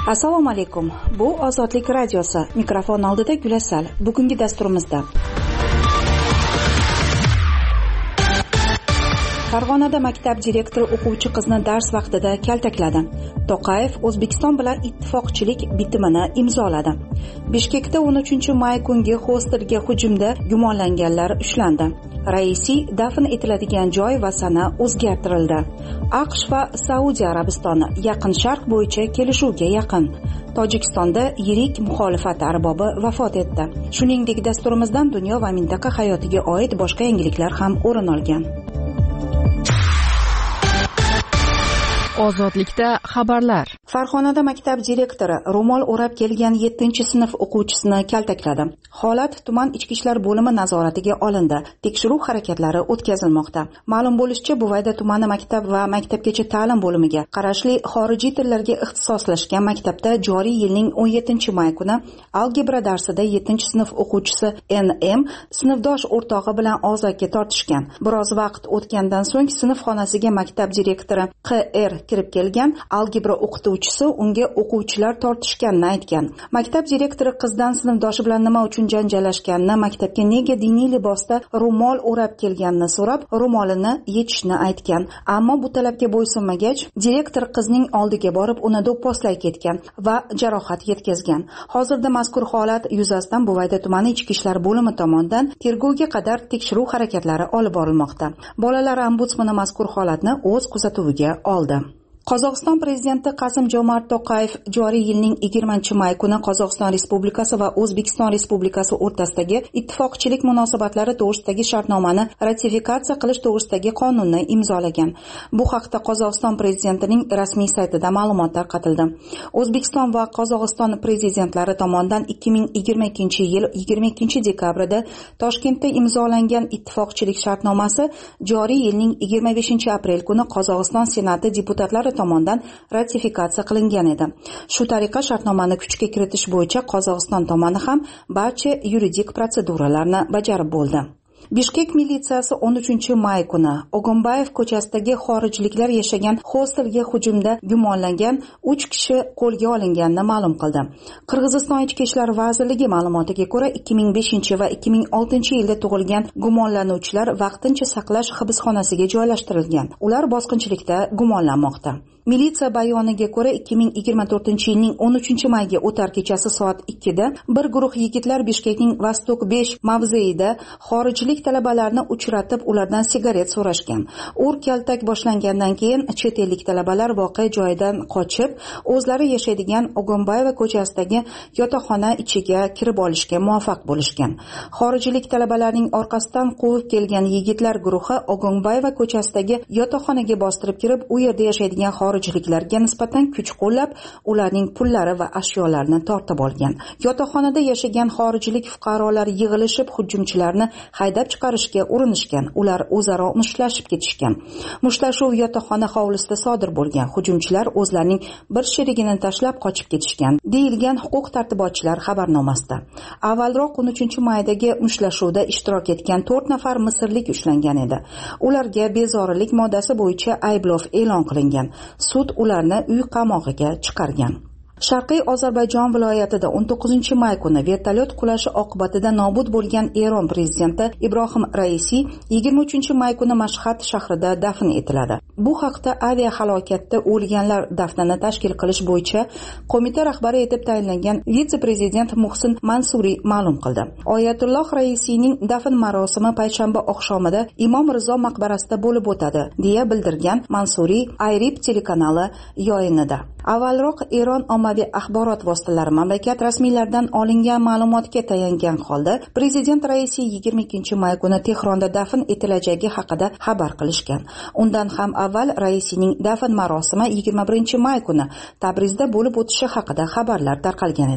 Assalomu alaykum. Bu Ozodlik radiosi. Mikrofon oldida Gulasal. Bugungi dasturimizda Farg'onada maktab direktori o'quvchi qizni dars vaqtida kaltakladi. To'qayev O'zbekiston bilan ittifoqchilik bitimini imzoladi. Bishkekda 13-may kungi hostelga hujumda gumonlanganlar ushlandi. Raisiy dafn etiladigan joy va sana o'zgartirildi. AQSh va Saudiya Arabistoni Yaqin Sharq bo'yicha kelishuvga yaqin. Tojikistonda yirik muxolifat arbobi vafot etdi. Shuningdek, dasturimizdan dunyo va mintaqa hayotiga oid boshqa yangiliklar ham o'rin olgan. Ozodlikda xabarlar. Farg'onada maktab direktori ro'mol o'rab kelgan 7-sinf o'quvchisini kaltakladi. Holat tuman ichki ishlar bo'limi nazoratiga olindi. Tekshiruv harakatlari o'tkazilmoqda. Ma'lum bo'lishicha, Buvayda tumani maktab va maktabgacha ta'lim bo'limiga qarashli xorijiy tillarga ixtisoslashgan maktabda joriy yilning 17-may kuni algebra darsida 7-sinf o'quvchisi NM sinfdosh o'rtog'i bilan og'zaki tortishgan. Biroz vaqt o'tgandan so'ng sinf xonasiga maktab direktori QR kirib kelgan. Algebra o'qituvchisi unga o'quvchilar tortishganini aytgan. Maktab direktori qizdan sinfdoshi bilan nima uchun janjallashganini, maktabga nega diniy libosda ro'mol o'rab kelganini so'rab, ro'molini yechishni aytgan. Ammo bu talabga bo'ysunmagach, direktor qizning oldiga borib uni do'pposlay ketgan va jarohat yetkazgan. Hozirda mazkur holat yuzasidan Buvayda tumani ichki ishlar bo'limi tomonidan tergovga qadar tekshiruv harakatlari olib borilmoqda. Bolalar ombudsmani mazkur holatni o'z kuzatuviga oldi. Qozog'iston prezidenti Qasim-Jomart To'qayev joriy yilning 20-may kuni Qozog'iston Respublikasi va O'zbekiston Respublikasi o'rtasidagi ittifoqchilik munosabatlari to'g'risidagi shartnomani ratifikatsiya qilish to'g'risidagi qonunni imzolagan. Bu haqda Qozog'iston prezidentining rasmiy saytida ma'lumot tarqatildi. O'zbekiston va Qozog'iston prezidentlari tomonidan 2022-yil 22-dekabrda Toshkentda imzolangan ittifoqchilik shartnomasi joriy yilning 25-aprel kuni Qozog'iston Senati deputatlari tomonidan ratifikatsiya qilingan edi. Shu tariqa shartnomani kuchga kiritish bo'yicha Qozog'iston tomoni ham barcha yuridik proseduralarni bajarib bo'ldi. Bishkek militsiyasi 13-may kuni Og'unbayev ko'chasidagi xorijliklar yashagan hostelga hujumda gumonlangan 3 kishi qo'lga olinganini ma'lum qildi. Qirg'iziston ichki ishlar vazirligi ma'lumotiga ko'ra 2005 va 2006 yilda tug'ilgan gumonlanuvchilar vaqtincha saqlash hibsxonasiga joylashtirilgan. Ular bosqinchilikda gumonlanmoqda. Militsiya bayoniga ko'ra 2024-yilning 13-mayga o'tar kechasi soat 2da bir guruh yigitlar Bishkekning Vostok 5 mavzeida xorijlik talabalarni uchratib, ulardan sigaret so'rashgan. Kaltak boshlangandan keyin chet ellik talabalar voqea joyidan qochib, o'zlari yashaydigan Og'unbayeva ko'chasidagi yotoqxona ichiga kirib olishga muvaffaq bo'lishgan. Xorijlik talabalarning orqasidan quvib kelgan yigitlar guruhi Og'unbayeva ko'chasidagi yotoqxonaga bostirib kirib, u yerda yashaydigan xorijliklarga nisbatan kuch qo'llab, ularning pullari va ashyolarini tortib olgan. Yotoqxonada yashagan xorijlik fuqarolar yig'ilishib, hujumchilarni haydab chiqarishga urinishgan. Ular o'zaro mushtlashib ketishgan. Mushtashuv yotoqxona hovlisida sodir bo'lgan. Hujumchilar o'zlarining bir sherigini tashlab qochib ketishgan, deyilgan huquq-tartibotchilar xabarnomasida. Avvalroq 13-maydagi mushtlashuvda ishtirok etgan 4 nafar misrlik ushlangan edi. Ularga bezorilik moddasi bo'yicha ayblov e'lon qilingan. Sud ularni uy qamog'iga chiqargan. Sharqiy Ozarbayjon viloyatida 19-may kuni vertolyot qulashi oqibatida nobud bo'lgan Eron prezidenti Ibrohim Raisiy 23-may kuni Mashhad shahrida dafn etiladi. Bu haqda aviahalokatda o'lganlar dafnini tashkil qilish bo'yicha qo'mita rahbari etib tayinlangan vitse-prezident Muhsin Mansuriy ma'lum qildi. Oyatulloh Raisiyning dafn marosimi payshanba oqshomida Imom Rizo maqbarasida bo'lib o'tadi, deya bildirgan Mansuriy Ayrib telekanali yayinida. Avvalroq Eron ommaviy axborot vositalari mamlakat rasmiylaridan olingan ma'lumotga tayangan holda prezident Raisiy 22-may kuni Tehronda dafn etilajagi haqida xabar qilishgan. Undan ham avval Raisiyning dafn marosimi 21-may kuni Tabrizda bo'lib o'tishi haqida xabarlar tarqalgan edi.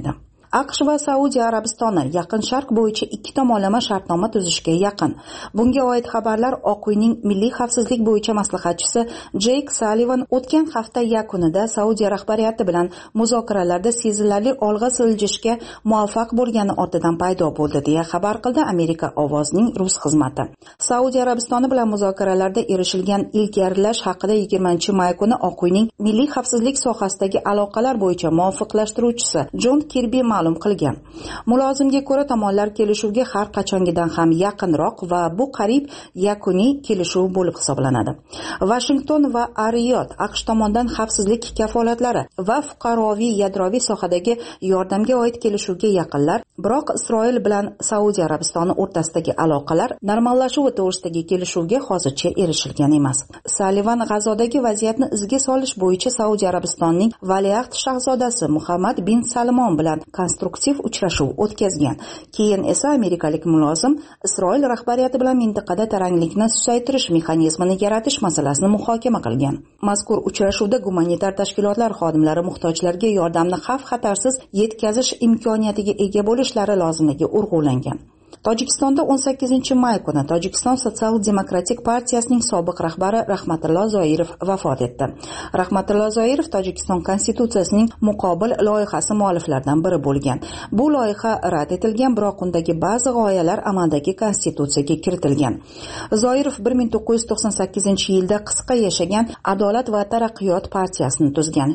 AQSh va Saudiya Arabistoni Yaqin Sharq bo'yicha ikki tomonlama shartnoma tuzishga yaqin. Bunga oid xabarlar Oq uyning milliy xavfsizlik bo'yicha maslahatchisi Jeyk Sallivan o'tgan hafta yakunida Saudiya rahbariyati bilan muzokaralarda sezilarli olg'a siljishga muvaffaq bo'lgani ortidan paydo bo'ldi, deya xabar qildi Amerika ovozining rus xizmati. Saudiya Arabistoni bilan muzokaralarda erishilgan ilgarilash haqida 20-may kuni Oq uyning milliy xavfsizlik sohasidagi aloqalar bo'yicha muvofiqlashtiruvchisi Jon Kirbi ma'lum qilgan. Mulozimga ko'ra, tomonlar kelishuvga har qachongidan ham yaqinroq va bu qariyb yakuniy kelishuv bo'lib hisoblanadi. Washington va Ar-Riyod AQSh tomonidan xavfsizlik kafolatlari va fuqaroviy yadroviy sohadagi yordamga oid kelishuvga yaqinlar, biroq Isroil bilan Saudiya Arabistoni o'rtasidagi aloqalar normallashuvi to'g'risidagi kelishuvga hozircha erishilgan emas. Sallivan G'azodagi vaziyatni izga solish bo'yicha Saudiya Arabistonining valiahd shahzodasi Muhammad bin Salmon bilan konstruktiv uchrashuv o'tkazgan. Keyin esa amerikalik mulozim Isroil rahbariyati bilan mintaqada taranglikni susaytirish mexanizmini yaratish masalasini muhokama qilgan. Mazkur uchrashuvda gumanitar tashkilotlar xodimlari muhtojlarga yordamni xavf-xatarsiz yetkazish imkoniyatiga ega bo'lishlari lozimligi urg'ulangan. Tojikistonda 18-may kuni Tojikiston Sotsial-demokratik partiyasining sobiq rahbari Rahmatullo Zoirov vafot etdi. Rahmatullo Zoirov Tojikiston konstitutsiyasining muqobil loyihasi mualliflaridan biri bo'lgan. Bu loyiha rad etilgan, biroq undagi ba'zi g'oyalar amaldagi konstitutsiyaga kiritilgan. Zoirov 1998-yilda qisqa yashagan Adolat va taraqqiyot partiyasini tuzgan.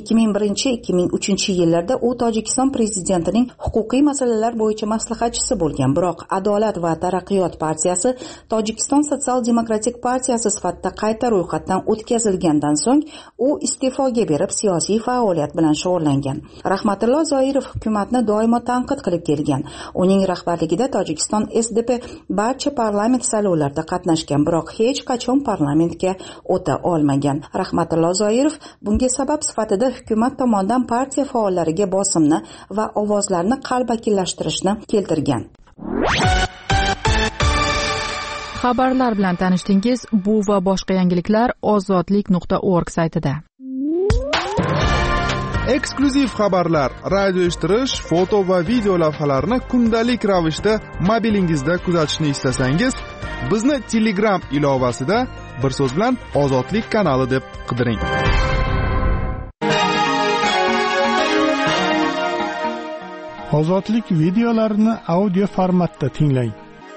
2001-2003-yillarda u Tojikiston prezidentining huquqiy masalalar bo'yicha maslahatchisi bo'lgan, biroq Adolat va taraqqiyot partiyasi Tojikiston Sotsial-demokratik partiyasi sifatida qayta ro'yxatdan o'tkazilgandan so'ng u iste'foga berib siyosiy faoliyat bilan shug'ullangan. Rahmatullo Zoirov hukumatni doimo tanqid qilib kelgan. Uning rahbarligida Tojikiston SDP barcha parlament saylovlarida qatnashgan, biroq hech qachon parlamentga o'ta olmagan. Rahmatullo Zoirov bunga sabab sifatida hukumat tomonidan partiya faollariga bosimni va ovozlarni qalbakilashtirishni keltirgan. Xabarlar bilan tanishdingiz. Bu va boshqa yangiliklar ozodlik.org saytida. Eksklyuziv xabarlar, radio eshittirish, foto va video lavhalarni kundalik ravishda mobilingizda kuzatishni istasangiz, bizni Telegram ilovasida bir so'z bilan Ozodlik kanali deb qidiring. Ozodlik videolarini audio formatda tinglang.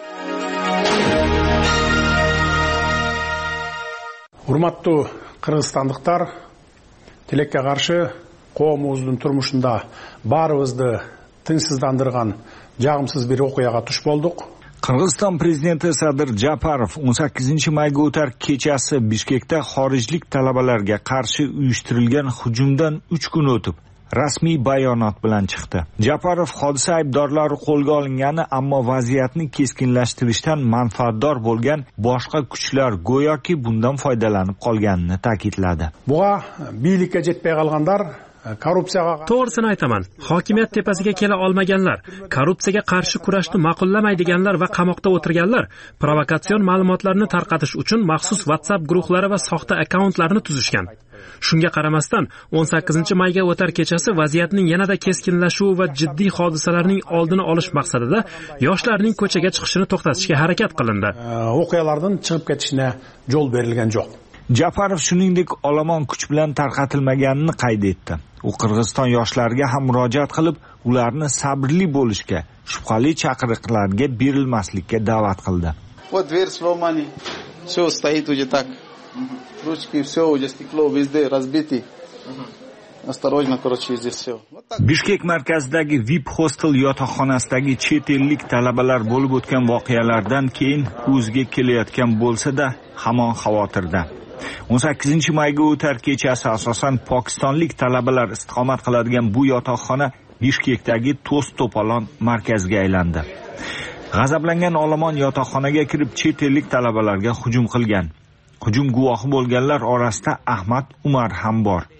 Hurmatli qirg'izistonliklar, tilekka qarshi qo'mimizning turmushida barimizni tinchsizlantirgan жағымсыз bir o'qiyaga tush bo'ldik. Qirg'iziston prezidenti Sadir Japarov 18-mayga o'tar kechasi Bishkekda xorijlik talabalarga qarshi uyushtirilgan hujumdan 3 kun o'tib rasmiy bayonot bilan chiqdi. Japarov hodisa aybdorlari qo'lga olingani, ammo vaziyatni keskinlashtirishdan manfaatdor bo'lgan boshqa kuchlar go'yoki bundan foydalanib qolganini ta'kidladi. Buga bilikka jetmay qolganlar, korrupsiyaga to'g'risini aytaman, hokimiyat tepasiga kela olmaganlar, korrupsiyaga qarshi kurashni ma'qullamaydiganlar va qamoqda o'tirganlar provokatsion ma'lumotlarni tarqatish uchun maxsus WhatsApp guruhlari va soxta akkauntlarni tuzishgan. Shunga qaramasdan 18-mayga o'tar kechasi vaziyatning yanada keskinlashuvi va jiddiy hodisalarning oldini olish maqsadida yoshlarning ko'chaga chiqishini to'xtatishga harakat qilindi. O'qiyalardan chiqib ketishine yo'l berilgan yo'q. Japarov shuningdek olomon kuch bilan tarqatilmaganini qayd etdi. U Qirg'iziston yoshlariga ham murojaat qilib, ularni sabrli bo'lishga, shubhali chaqiriqlarga berilmaslikka da'vat qildi. Вот дверь сломана, все стоит уже так. Ручки, все, уже стекло везде разбито. Осторожно, короче, здесь все. Bishkek markazidagi VIP hostel yotoqxonasidagi chet ellik talabalar bo'lib o'tgan voqealardan keyin o'ziga kelayotgan bo'lsa-da, hamon xavotirda. 18-mayga o'tar kechasi asosan pokistonlik talabalar istiqomat qiladigan bu yotoqxona Bishkekdagi to's-to'polon markazga aylandi. G'azablangan olomon yotoqxonaga kirib chet ellik talabalarga hujum qilgan. Hujum guvohi bo'lganlar orasida Ahmad Umar ham bor.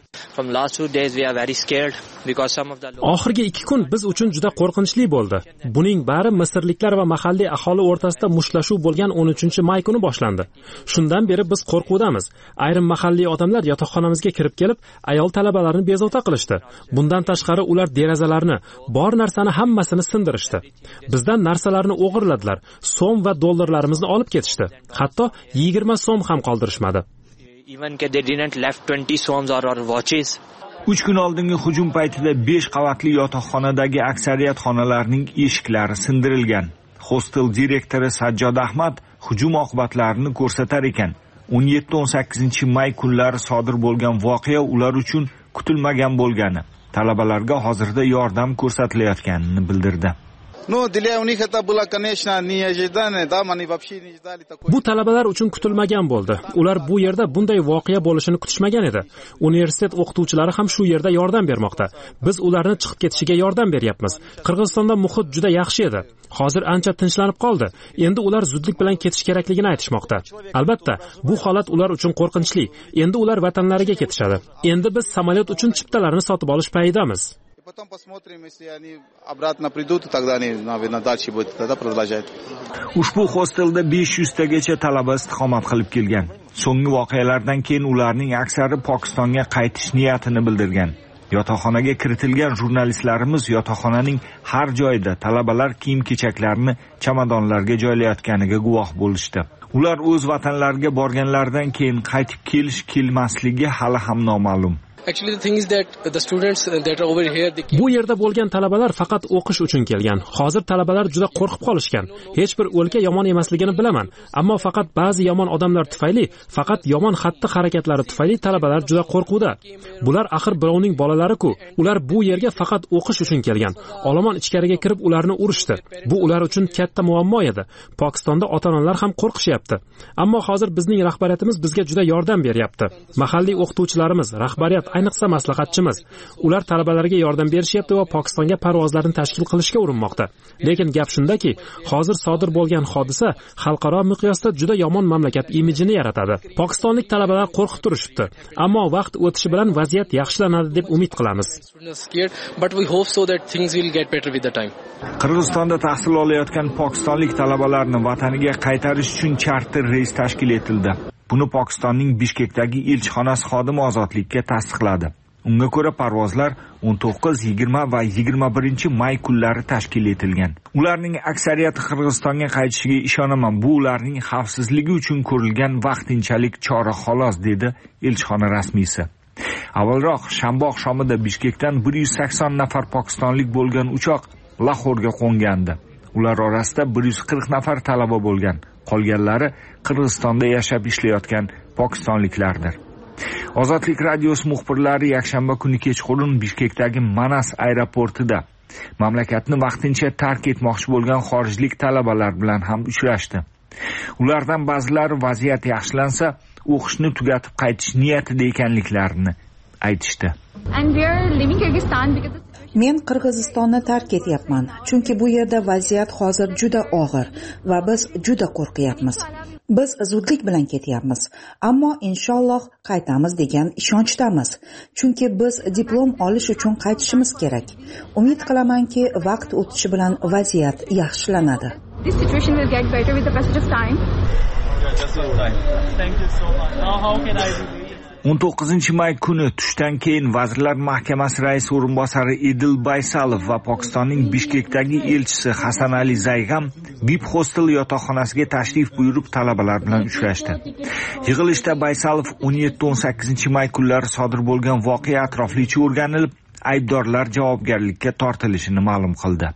Oxirgi 2 kun biz uchun juda qo'rqinchli bo'ldi. Buning bari misrliklar va mahalliy aholi o'rtasida mushtlashuv bo'lgan 13-may kuni boshlandi. Shundan beri biz qo'rquvdamiz. Ayrim mahalliy odamlar yotoqxonamizga kirib kelib, ayol talabalarni bezovta qilishdi. Bundan tashqari ular derazalarni, bor narsani hammasini sindirishdi. Bizdan narsalarni o'g'irladilar. So'm va dollarlarimizni olib ketishdi. Hatto 20 so'm ham qoldirishmadi. Even they didn't left 20 soms or watches. 3 kun oldingi hujum paytida 5 qavatli yotoqxonadagi aksariyat xonalarning eshiklari sindirilgan. Hostel direktori Sajjod Ahmad hujum oqibatlarini ko'rsatar ekan. 17-18 may kunlari sodir bo'lgan voqea ular uchun kutilmagan bo'lgani, talabalarga hozirda yordam ko'rsatilayotganini bildirdi. Bu talabalar uchun kutilmagan bo'ldi. Ular bu yerda bunday voqea bo'lishini kutishmagan edi. Universitet o'qituvchilari ham shu yerda yordam bermoqda. Biz ularni chiqib ketishiga yordam beryapmiz. Qirg'izistonda muhit juda yaxshi edi. Hozir ancha tinchlanib qoldi. Endi ular zudlik bilan ketish kerakligini aytishmoqda. Albatta, bu holat ular uchun qo'rqinchli. Endi ular vatanlariga ketishadi. Endi biz samolyot uchun chiptalarni sotib olish payidamiz. Потом посмотрим, если они обратно придут, тогда они, наверное, дальше будут тогда продолжать. Ushbu hostelda 500 tagacha talaba istiqomat qilib kelgan. So'nggi voqealardan keyin ularning aksari Pokistonga qaytish niyatini bildirgan. Yotoqxonaga kiritilgan jurnalistlarimiz yotoqxonaning har joyida talabalar kiyim-kechaklarini chamadonlarga joylayotganiga guvoh bo'lishdi. Ular o'z vatanlariga borganlaridan keyin qaytib kelmasligi hali ham noma'lum. Actually, the thing is that the students that are over here, bu yerda bo'lgan talabalar faqat o'qish uchun kelgan. Hozir talabalar juda qo'rqib qolishgan. Hech bir o'lka yomon emasligini bilaman, ammo faqat ba'zi yomon odamlar tufayli, faqat yomon xatti-harakatlari tufayli talabalar juda qo'rquvda. Bular axir birovning bolalari-ku. Ular bu yerga faqat o'qish uchun kelgan. Olomon ichkariga kirib ularni urishdi. Bu ular uchun katta muammo edi. Pokistonda ota-onalar ham qo'rqishyapti. Ammo hozir bizning rahbariyatimiz bizga juda yordam beryapti. Mahalliy o'qituvchilarimiz, rahbariyat, ayniqsa maslahatchimiz, ular talabalarga yordam berishyapti va Pokistonga parvozlarni tashkil qilishga urinmoqda. Lekin gap shundaki, hozir sodir bo'lgan hodisa xalqaro miqyosda juda yomon mamlakat imijini yaratadi. Pokistonlik talabalar qo'rqib turishibdi, ammo vaqt o'tishi bilan vaziyat yaxshilanadi deb umid qilamiz. Qirg'izistonda tahsil olayotgan pokistonlik talabalarni vataniga qaytarish uchun charter reys tashkil etildi. Buni Pokistonning Bishkekdagi elchixonasi xodimi ozodlikka tasdiqladi. Unga ko'ra parvozlar 19, 20 va 21 may kunlari tashkil etilgan. Ularning aksariyati Qirg'izistonga qaytishiga ishonaman. Bu ularning xavfsizligi uchun ko'rilgan vaqtinchalik chora xolos, dedi elchixona rasmiysi. Avvalroq shanba oqshomida Bishkekdan 180 nafar pokistonlik bo'lgan uchoq Lahorga qo'ngandi. Ular orasida 140 nafar talaba bo'lgan. Qolganlari Qirg'izistonda yashab ishlayotgan pokistonliklardir. Ozodlik radiosi muxbirlari yakshanba kuni kechqurun Bishkekdagi Manas aeroportida mamlakatni vaqtincha tark etmoqchi bo'lgan xorijlik talabalar bilan ham uchrashdi. Ulardan ba'zilari vaziyat yaxshilansa, o'qishni tugatib qaytish niyatida ekanliklarini aytishdi. Men Qirg'izistonni tark etyapman, chunki bu yerda vaziyat hozir juda og'ir va biz juda qo'rqyapmiz. Biz zudlik bilan ketyapmiz, ammo inshaalloh qaytamiz degan ishonchdamiz, chunki biz diplom olish uchun qaytishimiz kerak. Umid qilamanki, vaqt o'tishi bilan vaziyat yaxshilanadi. This situation will get better with the passage of time. Thank you so much. How can I do? 19 may kuni tushdan keyin Vazirlar Mahkamasi raisi o'rinbosari Edil Baysalov va Pokistonning Bishkekdagi elchisi Hasan Ali Zaygam VIP hostel yotoqxonasiga tashrif buyurib talabalar bilan uchrashdi. Yig'ilishda Baysalov 17-18 may kunlari sodir bo'lgan voqea atroflicha o'rganilib, aybdorlar javobgarlikka tortilishini ma'lum qildi.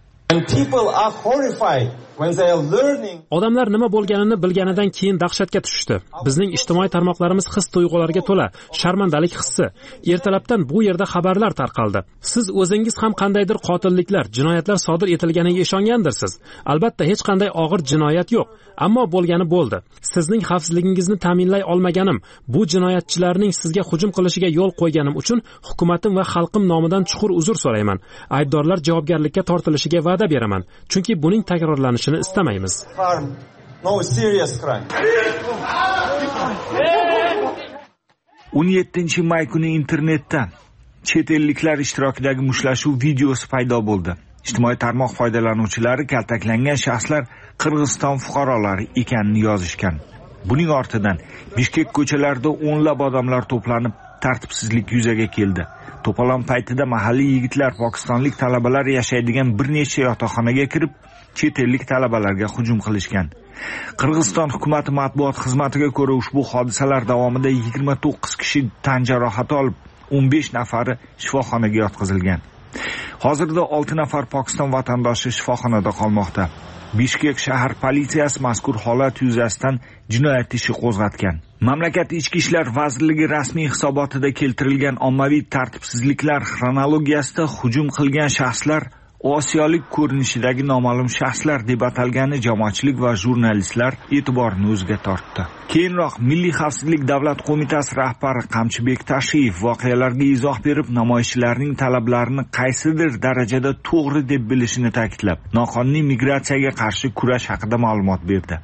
Odamlar nima bo'lganini bilganidan keyin dahshatga tushdi. Bizning ijtimoiy tarmoqlarimiz his-tuyg'ularga to'la, sharmandalik hissi. Ertalabdan bu yerda xabarlar tarqaldi. Siz o'zingiz ham qandaydir qotilliklar, jinoyatlar sodir etilganiga ishongandirsiz. Albatta hech qanday og'ir jinoyat yo'q, ammo bo'lgani bo'ldi. Sizning xavfsizligingizni ta'minlay olmaganim, bu jinoyatchilarning sizga hujum qilishiga yo'l qo'yganim uchun hukumatim va xalqim nomidan chuqur uzr so'rayman. Aybdorlar javobgarlikka tortilishiga va'da beraman, chunki buning takrorlanishini istamaymiz. 17 may kuni internetda chet elliklar ishtirokidagi mushtlashuv videosi paydo bo'ldi. Ijtimoiy tarmoq foydalanuvchilari kaltaklangan shaxslar Qirg'iziston fuqarolari ekanini yozishgan. Buning ortidan Bishkek ko'chalarida o'nlab odamlar to'planib, tartibsizlik yuzaga keldi. To'polon paytida mahalliy yigitlar pokistonlik talabalar yashaydigan bir nechta yotoqxonaga kirib, chet ellik talabalarga hujum qilishgan. Qirg'iziston hukumati matbuot xizmatiga ko'ra ushbu hodisalar davomida 29 kishi tan jarohati olib, 15 nafari shifoxonaga yotqizilgan. Hozirda 6 nafar Pokiston vatandoshi shifoxonada qolmoqda. Bishkek shahar politsiyasi mazkur holat yuzasidan jinoyat ishi qo'zg'atgan. Mamlakat Ichki ishlar vazirligi rasmiy hisobotida keltirilgan ommaviy tartibsizliklar xronologiyasida hujum qilgan shaxslar osiyolik ko'rinishidagi noma'lum shaxslar deb atalgani jamoatchilik va jurnalistlar e'tiborini o'ziga tortdi. Keyinroq Milliy xavfsizlik davlat qo'mitasi rahbari Qamchibek Tashiyev voqealarga izoh berib, namoyishchilarning talablarini qaysidir darajada to'g'ri deb bilishini ta'kidlab, noqonuniy migratsiyaga qarshi kurash haqida ma'lumot berdi.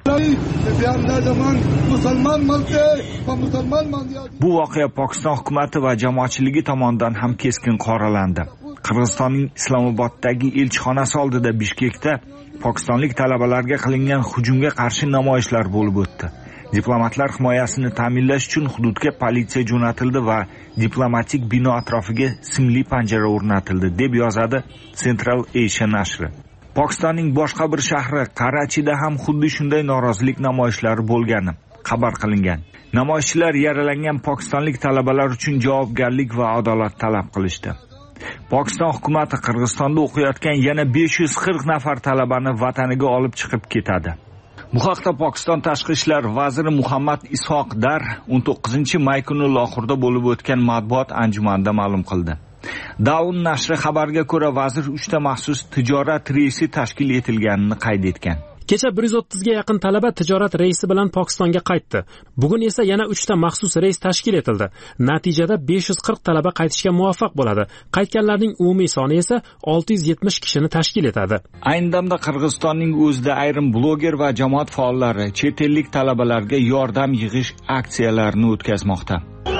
Bu voqea Pokiston hukumati va jamoatchiligi tomonidan ham keskin qoralandi. Qirg'izistonning Islomoboddagi elchixonasi oldida Bishkekda pokistonlik talabalarga qilingan hujumga qarshi namoyishlar bo'lib o'tdi. Diplomatlar himoyasini ta'minlash uchun hududga politsiya jo'natildi va diplomatik bino atrofiga simli panjara o'rnatildi, deb yozadi Central Asia nashri. Pokistonning boshqa bir shahri Qarachida ham xuddi shunday norozilik namoyishlari bo'lgani xabar qilingan. Namoyishchilar yaralangan pokistonlik talabalar uchun javobgarlik va adolat talab qilishdi. Pokiston hukumati Qirg'izistonda o'qiyotgan yana 540 nafar talabani vataniga olib chiqib ketadi. Bu haqda Pokiston tashqi ishlar vaziri Muhammad Ishoq Dar 19-may kuni Lohorda bo'lib o'tgan matbuot anjumanida ma'lum qildi. Dawn nashri xabarga ko'ra vazir 3 ta maxsus tijorat reysi tashkil etilganini qayd etgan. Kecha 130 ga yaqin talaba tijorat reysi bilan Pokistonga qaytdi. Bugun esa yana 3 ta maxsus reys tashkil etildi. Natijada 540 talaba qaytishga muvaffaq bo'ladi. Qaytganlarning umumiy soni esa 670 kishini tashkil etadi. Ayni damda Qirg'izistonning o'zida ayrim bloger va jamoat faollari chet ellik talabalarga yordam yig'ish aksiyalarini o'tkazmoqda.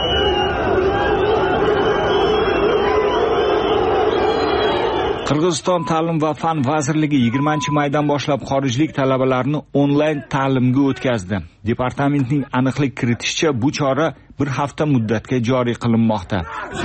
Qirg'iziston ta'lim va fan vazirligi 20-maydan boshlab xorijlik talabalarni onlayn ta'limga o'tkazdi. Departamentning aniqlik kiritishicha, bu chora bir hafta muddatga joriy qilinmoqda.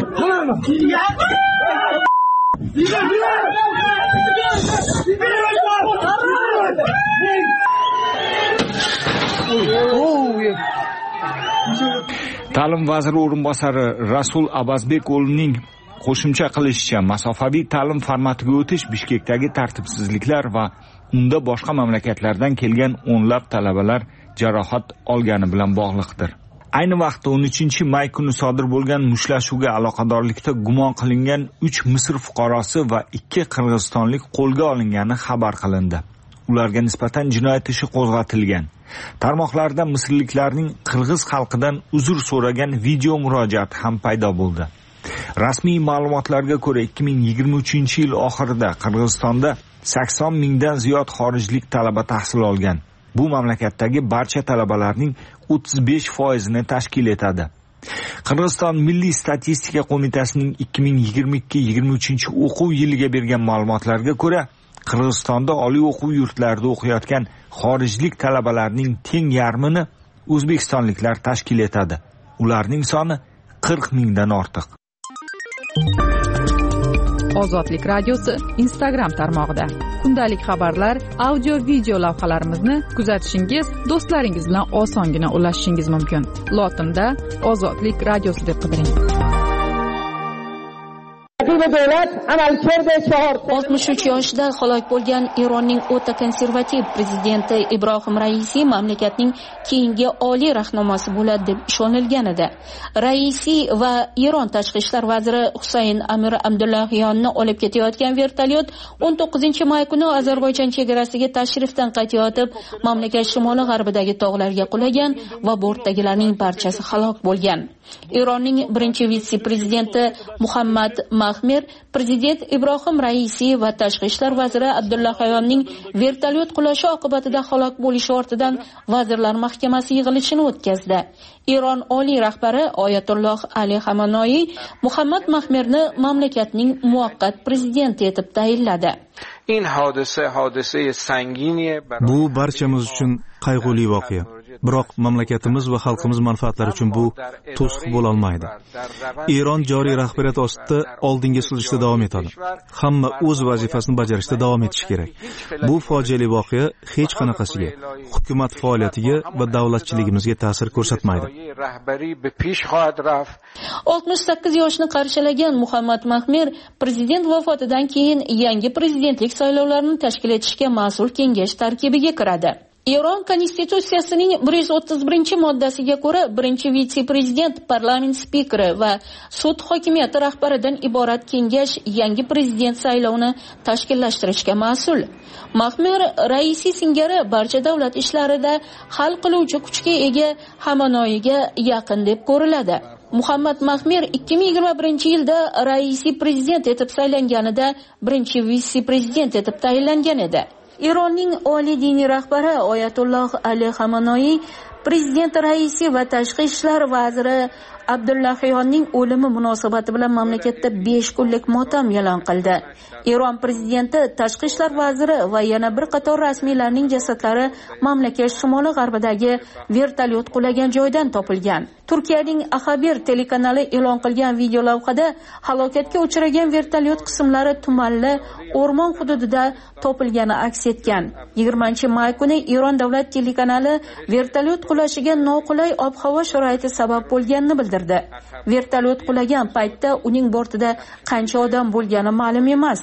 Ta'lim vaziri o'rinbosari Rasul Abazbeko'lining qo'shimcha qilishicha, masofaviy ta'lim formatiga o'tish Bishkekdagi tartibsizliklar va unda boshqa mamlakatlardan kelgan o'nlab talabalar jarohat olgani bilan bog'liqdir. Ayni vaqtda 13-may kuni sodir bo'lgan mushlashuvga aloqadorlikda gumon qilingan 3 Misr fuqarosi va 2 qirg'izistonlik qo'lga olingani xabar qilindi. Ularga nisbatan jinoyat ishi qo'zg'atilgan. Tarmoqlarda misrliklarning qirg'iz xalqidan uzr so'ragan video murojaati ham paydo bo'ldi. Rasmiy ma'lumotlarga ko'ra 2023-yil oxirida Qirg'izistonda 80 mingdan ziyod xorijlik talaba tahsil olgan. Bu mamlakatdagi barcha talabalarning 35%ni tashkil etadi. Qirg'iziston Milliy statistika qo'mitasining 2022-23 o'quv yiliga bergan ma'lumotlarga ko'ra, Qirg'izistonda oliy o'quv yurtlarida o'qiyotgan xorijlik talabalarning teng yarmini o'zbekistonliklar tashkil etadi. Ularning soni 40 mingdan ortiq. Ozodlik radiosi Instagram tarmog'ida kundalik xabarlar, audio video lavhalarimizni kuzatishingiz, do'stlaringiz bilan osongina ulashishingiz mumkin. Lotinda Ozodlik radiosi deb qidiring. 63 yoshida halok bo'lgan Eronning o'ta konservativ prezidenti Ibrohim Raisi mamlakatning keyingi oliy rahnamosi bo'ladi deb ishonilgan edi. Raisi va Eron tashqi ishlar vaziri Husayn Amir Abdullahyonni olib ketayotgan vertolyot 19-may kuni Ozarbayjon chegarasiga tashrifdan qaytayotib, mamlakat shimoli-g'arbidagi tog'larga qulagan va bortdagilarning barchasi halok bo'lgan. Eronning birinchi vitse-prezidenti Muhammad Mahmer prezident Ibrohim Raisiy va tashqi ishlar vaziri Abdullaxiyonning vertolyot qulashi oqibatida halok bo'lishi ortidan vazirlar mahkamasi yig'ilishini o'tkazdi. Eron oliy rahbari Oyatulloh Ali Xamenei Muhammad Mahmerni mamlakatning muvaqqat prezidenti etib tayinladi. Bu barchamiz uchun qayg'uli voqea. Biroq mamlakatimiz va xalqimiz manfaatlari uchun bu to'siq bo'la olmaydi. Eron joriy rahbariyat ostida oldinga siljishda davom etadi. Hamma o'z vazifasini bajarishda davom etishi kerak. Bu fojiali voqea hech qanaqasiga, hukumat faoliyatiga va davlatchiligimizga ta'sir ko'rsatmaydi. 68 yoshni qarshilagan Muhammad Mahmer prezident vafotidan keyin yangi prezidentlik saylovlarini tashkil etishga mas'ul kengash tarkibiga kiradi. Eron konstitutsiyasining 131-moddasiga ko'ra, birinchi vitse-prezident, parlament spikeri va sud hokimiyati rahbaridan iborat kengash yangi prezident saylovini tashkillashtirishga mas'ul. Mahmer Raisiy singari barcha davlat ishlarida hal qiluvchi kuchga ega Xameneiga yaqin deb ko'riladi. Muhammad Mahmer 2021-yilda Raisiy prezident etib saylanganida birinchi vitse-prezident etib tayinlangan edi. Eronning oliy diniy rahbari Oyatulloh Ali Xamenei prezident Raisiy va tashqi ishlar vaziri Abdullaxiyonning o'limi munosabati bilan mamlakatda 5 kunlik motam e'lon qildi. Eron prezidenti, tashqi ishlar vaziri va yana bir qator rasmiylarning jasadlari mamlakat shimoli-g'arbidagi vertolyot qulagan joydan topilgan. Turkiyaning Axabir telekanali e'lon qilgan video lavhada halokatga uchragan vertolyot qismlari tumanli o'rmon hududida topilgani aks etgan. 20-may kuni Eron davlat telekanali vertolyot qulashiga noqulay ob-havo sharoiti sabab bo'lganini bildirdi. Vertolyot qulagan paytda uning bortida qancha odam bo'lgani ma'lum emas.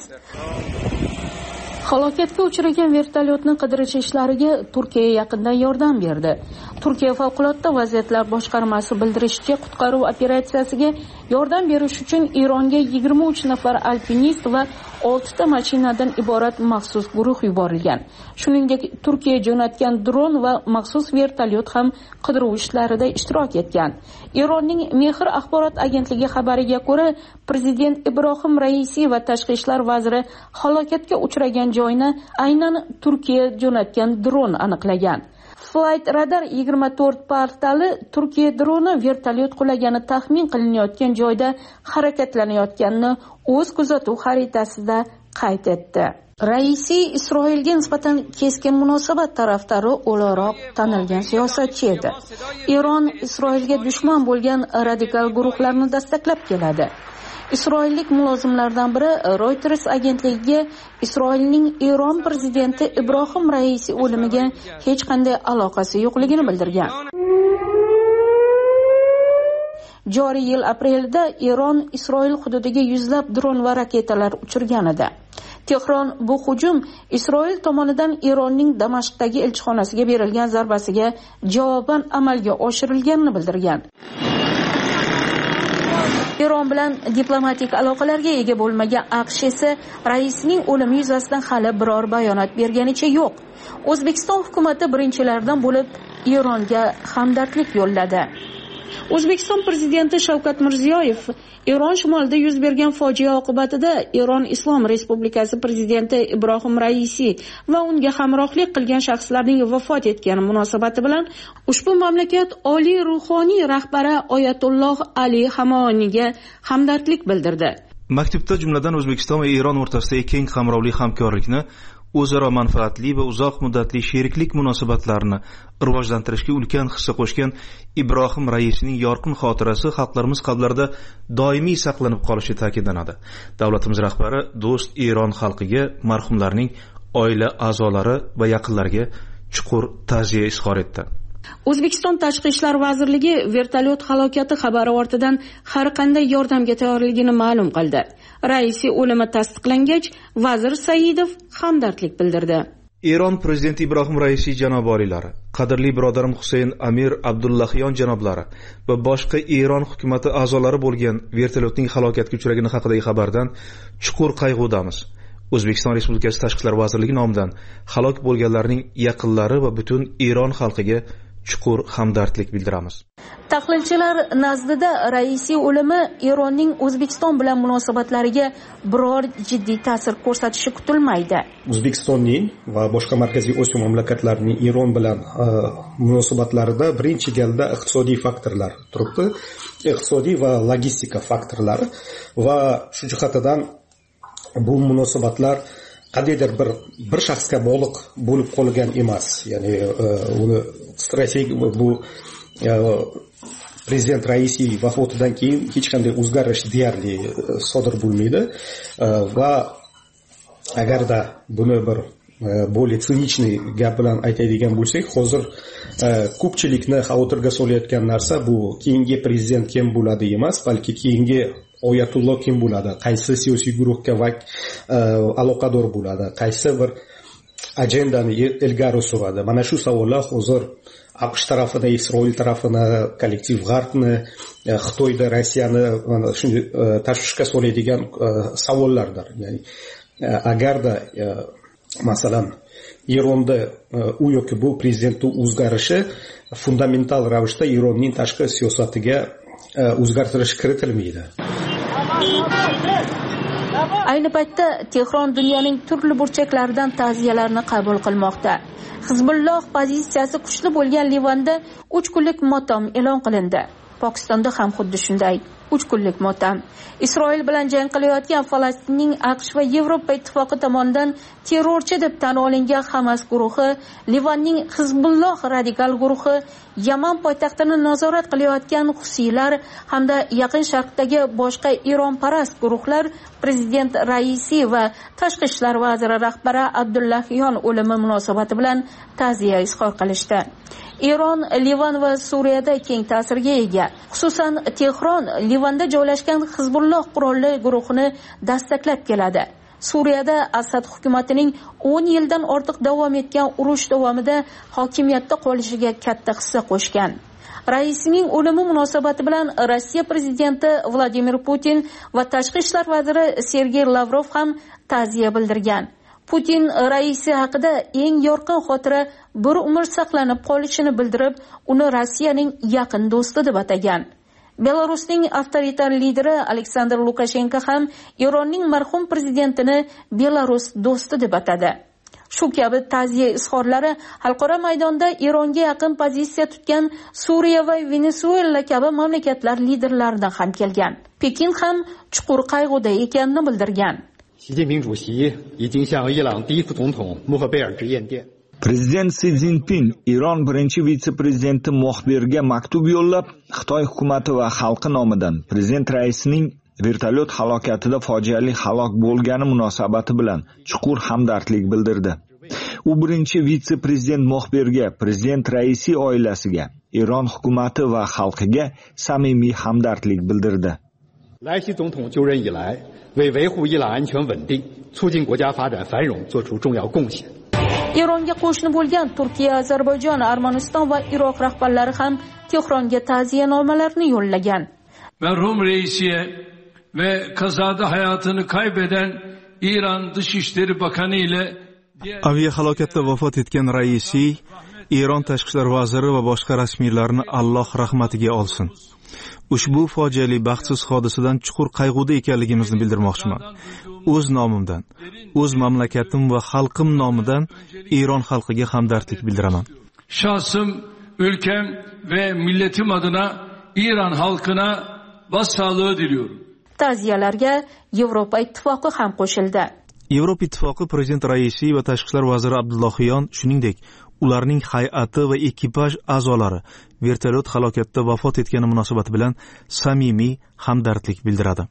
Halokatga uchragan vertolyotni qidirish ishlariga Turkiya yaqindan yordam berdi. Turkiya favqulodda vaziyatlar boshqarmasi bildirishicha, qutqaruv operatsiyasiga yordam berish uchun Eronga 23 nafar alpinist va 6 ta mashinadan iborat maxsus guruh yuborilgan. Shuningdek, Turkiya jo'natgan dron va maxsus vertolyot ham qidiruv ishlarida ishtirok etgan. Eronning Mehr axborot agentligi xabariga ko'ra, prezident Ibrohim Raisiy va tashqi ishlar vaziri halokatga uchragan joyni aynan Turkiya jo'natgan dron aniqlagan. Flight Radar 24 portali Turkiya droni vertolyot qulagani taxmin qilinayotgan joyda harakatlanayotganini o'z kuzatuv xaritasida qayd etdi. Raisiy Isroilga nisbatan keskin munosabat tarafdori o'laroq tanilgan siyosatchi edi. Eron Isroilga dushman bo'lgan radikal guruhlarni dastaklab keladi. Isroillik mulozimlardan biri Reuters agentligiga Isroilning Eron prezidenti Ibrohim Raisiy o'limiga hech qanday aloqasi yo'qligini bildirgan. Joriy yil aprelda Eron Isroil hududiga yuzlab dron va raketalar uchirgan edi. Tehron bu hujum Isroil tomonidan Eronning Damashqdagi elchixonasiga berilgan zarbasiga javoban amalga oshirilganini bildirgan. Eron bilan diplomatik aloqalarga ega bo'lmagan AQSh esa raisning o'limi yuzasidan hali biror bayonot berganicha yo'q. O'zbekiston hukumatı birinchilardan bo'lib Eronga hamdardlik yo'lladi. O'zbekiston prezidenti Shavkat Mirziyoyev Eron shimolida yuz bergan fojia oqibatida Eron Islom Respublikasi prezidenti Ibrohim Raisiy va unga hamrohlik qilgan shaxslarning vafot etgani munosabati bilan ushbu mamlakat oliy ruhoniy rahbari Oyatulloh Ali Xameneiga hamdardlik bildirdi. Maktubda jumladan O'zbekiston va Eron o'rtasidagi keng qamrovli hamkorlikni, o'zaro manfaatli va uzoq muddatli sheriklik munosabatlarini rivojlantirishga ulkan hissa qo'shgan Ibrohim Raisiyning yorqin xotirasi xalqlarimiz qalblarida doimiy saqlanib qolishi ta'kidlanadi. Davlatimiz rahbari do'st Eron xalqiga, marhumlarning oila a'zolari va yaqinlariga chuqur ta'ziya izhor etdi. O'zbekiston Tashqi ishlar vazirligi vertolyot halokati xabari ortidan har qanday yordamga tayyorligini ma'lum qildi. Raisiy o'limi tasdiqlangach, vazir Saidov hamdardlik bildirdi. Eron prezidenti Ibrohim Raisiy janob oliylari, qadrli birodarim Husayn Amir Abdullaxiyon janoblari va boshqa Eron hukumati a'zolari bo'lgan vertolyotning halokatga uchragani haqidagi xabardan chuqur qayg'udamiz. O'zbekiston Respublikasi Tashqi ishlar vazirligi nomidan halok bo'lganlarning yaqinlari va butun Eron xalqiga chuqur hamdardlik bildiramiz. Tahlilchilar nazdida Raisi o'limi Eronning O'zbekiston bilan munosabatlariga biror jiddiy ta'sir ko'rsatishi kutilmaydi. O'zbekistonning va boshqa Markaziy Osiyo mamlakatlarining Eron bilan munosabatlarida birinchi galda iqtisodiy faktorlar turibdi. Iqtisodiy va logistika faktorlari va shu jihatidan bu munosabatlar qandaydir bir shaxsga bog'liq bo'lib qolgan emas. Ya'ni uni strategik bu prezident Raisi vafotidan keyin hech qanday o'zgarish deyarli sodir bo'lmaydi va agarda buni bir более sinikniy gap bilan aytadigan bo'lsak, hozir ko'pchilikni xavotirga solayotgan narsa bu keyingi prezident kim bo'ladi emas, balki keyingi Oyatulloh kim bo'ladi, qaysi siyosiy guruhga aloqador bo'ladi, qaysi bir agendani ilgari suradi. Mana shu savollar hozir AQSh tarafini, Isroil tarafini, kollektiv G'arbni, Xitoyda Rossiyani shunday tashvishga soladigan savollardir. Ya'ni agarda masalan Eronda u yoki bu prezidentning o'zgarishi fundamental ravishda Eronning tashqi siyosatiga o'zgartirish kiritilmaydi. Ayni paytda Tehron dunyoning turli burchaklaridan ta'ziyalarni qabul qilmoqda. Hizbulloh pozitsiyasi kuchli bo'lgan Livanda 3 kunlik motam e'lon qilindi. Pokistonda ham xuddi shunday 3 kunlik motam. Isroil bilan jang qilayotgan Falastinning AQSh va Yevropa ittifoqi tomonidan terrorchi deb tan olingan Hamas guruhi, Livanning Hizbulloh radikal guruhi, Yaman poytaxtini nazorat qilayotgan Husiylar hamda Yaqin Sharqdagi boshqa Eronparast guruhlar prezident Raisi va tashqi ishlar vaziri rahbari Abdullahyon o'limi munosabati bilan ta'ziya izhor qilishdi. Eron, Livan va Suriyada keng ta'sirga ega. Xususan, Tehron Livanda joylashgan Hizbulloh qurolli guruhini dastaklab keladi. Suriyada Asad hukumatining 10 yildan ortiq davom etgan urush davomida hokimiyatda qolishiga katta hissa qo'shgan. Raisining o'limi munosabati bilan Rossiya prezidenti Vladimir Putin va tashqi ishlar vaziri Sergey Lavrov ham ta'ziya bildirgan. Putin Raisi haqida eng yorqin xotira bir umr saqlanib qolishini bildirib, uni Rossiyaning yaqin do'sti deb atagan. Belarusning avtoritar lideri Aleksandr Lukashenko ham Eronning marhum prezidentini Belarus do'sti deb atadi. Shu kabi ta'ziya izhorlari xalqaro maydonda Eronga yaqin pozitsiya tutgan Suriya va Venesuela kabi mamlakatlar liderlaridan ham kelgan. Pekin ham chuqur qayg'uda ekanini bildirgan. 习近平主席已经向伊朗第一副总统穆赫贝尔致唁电。 Prezident Si Zinpin Eron birinchi vitse-prezidenti Mohberga maktub yo'llab, Xitoy hukumati va xalqi nomidan prezident raisining vertolyot halokatida fojiali halok bo'lgani munosabati bilan chuqur hamdardlik bildirdi. U birinchi vitse-prezident Mohberga, prezident raisi oilasiga, Eron hukumati va xalqiga samimiy hamdardlik bildirdi. 莱西总统就任以来，为维护伊朗安全稳定、促进国家发展繁荣做出重要贡献。 Eronga qo'shni bo'lgan Turkiya, Ozarbayjon, Armaniston va Iroq rahbarlari ham Tehronga ta'ziyanomalarni yo'llagan. Merhum reisiye ve kazada hayatını kaybeden İran Dışişleri Bakanı ile aviahalokatda vafot etgan Raisi, Eron tashqi ishlar vaziri va boshqa rasmiylarni Alloh rahmatiga olsin. Ushbu fojiali baxtsiz hodisadan chuqur qayg'uda ekanligimizni bildirmoqchiman. O'z nomimdan, o'z mamlakatim va xalqim nomidan Eron xalqiga hamdardlik bildiraman. Şahsım, ülkem ve milletim adına İran halkına başsağlığı diliyorum. Ta'ziyalarga Yevropa ittifoqi ham qo'shildi. Yevropa ittifoqi prezident Raisi va tashqi ishlar vaziri Abdullahyon, shuningdek, ularning hay'ati va ekipaj a'zolari vertolyot halokatida vafot etgani munosabati bilan samimiy hamdardlik bildiradi.